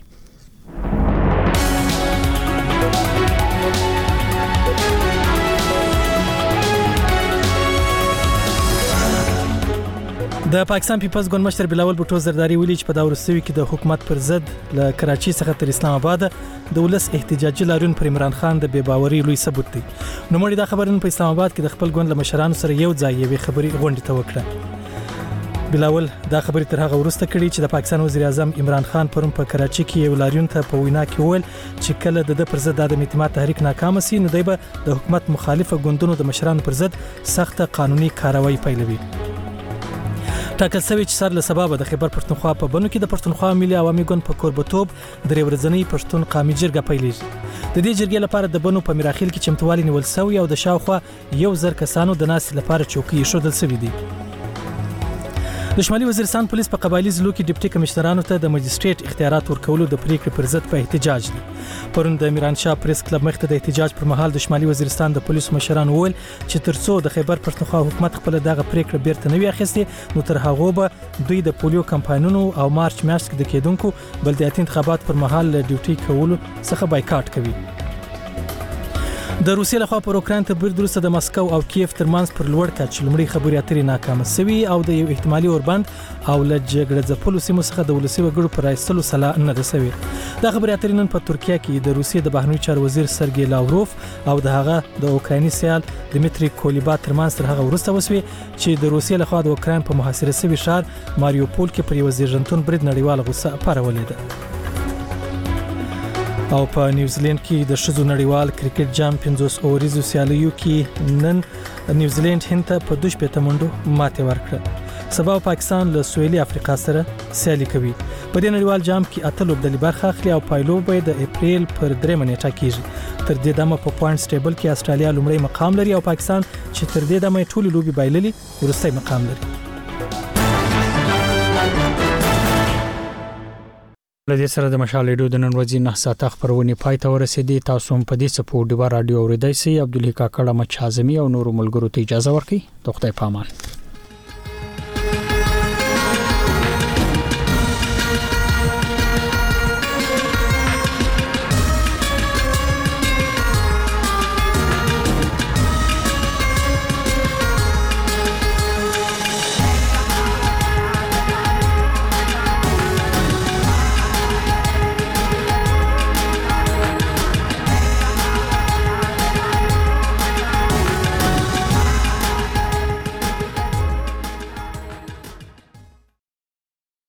د پاکستان پیپلز ګوند مشر بلاول بوټو زرداری ویلي چې په دا ورسوي کې د حکومت پر ضد له کراچي څخه تر اسلام آباد د ولس احتجاجي لاریون پر عمران خان د بې باوري لوی ثبوت دی. نو مړي دا خبرونه په اسلام آباد کې د خپل ګوند له مشرانو سره یو ځای یوې خبري غونډه ته وکړه. بلاول دا خبري تر هغه ورسته کړي چې د پاکستان وزیر اعظم عمران خان پرون په کراچي کې یو لاریون ته په وینا کې وویل چې کله د پر ضد د اعتماد تحریک ناکام سي نو دی به د حکومت مخالفه ګوندونو د مشرانو پر ضد سخت قانوني کاروایی پیلوي. ټاکل شوی چې سر له سبب د خیبر پښتونخوا په بنو کې د پښتونخوا ملي عوامي ګوند په کوربتوب درې ورځنۍ پښتون قومي جرګه پیلېږي. د دې جرګې لپاره د بنو په میراخیل کې چمتووالي نیول شوی او د شاوخوا یو زر کسانو د ناس لپاره چوکۍ ایښودل شوې دي. د شمالي وزیرستان پولیس په قبایلی ضلعو کې ډیپټي کمشنرانو ته د مجستریټ اختیارات ورکولو د پریکړې پر ضد په احتجاج دي. پرون د میران شاه پریس کلب مخ ته د احتجاج پر مهال د شمالي وزیرستان د پولیسو مشران وویل چې ترڅو د خیبر پښتونخوا حکومت خپل دغه پریکړه بیرته نه وي اخیستې نو تر هغه به دوی د پولیو کمپاینونو او مارچ میاشت کې د کېدونکو بلدیاتي انتخابات پر مهال ډیوټي کولو څخه بایکاټ کوي. د روسیې لخوا پر اوکراین ته برید وروسته د مسکو او کیف ترمنځ پر لوړ کچ لومړی خبرې اترې ناکامه شوي او د یو احتمالي اوربند او له جګړه ځپلو سیمو څخه د ولسي وګړو پر راایستلو سلا نه ده شوې. دا خبرې اترې نن په ترکیه کې د روسیې د بهرنیو چارو وزیر سرګی لاوروف او د هغه د اوکرایني سیال دمیتری کولیبا ترمنځ تر هغه وروسته وشوې چې د روسیې لخوا د اوکراین په محاصره شوي ښار ماریوپول کې پر یو زیږنتون برید نړیواله غوسه پارولې ده. او په نیوزیلند کې د ښځو نړیوال کرکټ جام پنځوس اوریزو سیالیو کې نن نیوزیلند هند ته په دوه شپېته منډو ماتې ورکړه. سبا پاکستان له سویلي افریقا سره سیالي کوي. په دې نړیوال جام کې اته لوبډلې برخه اخلي او پایلو به د اپریل پر درې نیټه کیږي. تر دې دمه په پوینټس ټیبل کې استرالیا لومړی مقام لري او پاکستان چې تر دې دمه ټولې لوبي بایللي وروستي مقام لري. لدې سره د مشال ریډیو د نن ورځې نه ساعت خبرونه پای ته ورسېدي. تاسو هم په دې سپورټ دی رادیو اوریدای سي. عبدالحی کاکړه مچ اعظمي او نور ملګرو ته اجازه ورکړي. د خدای پامان.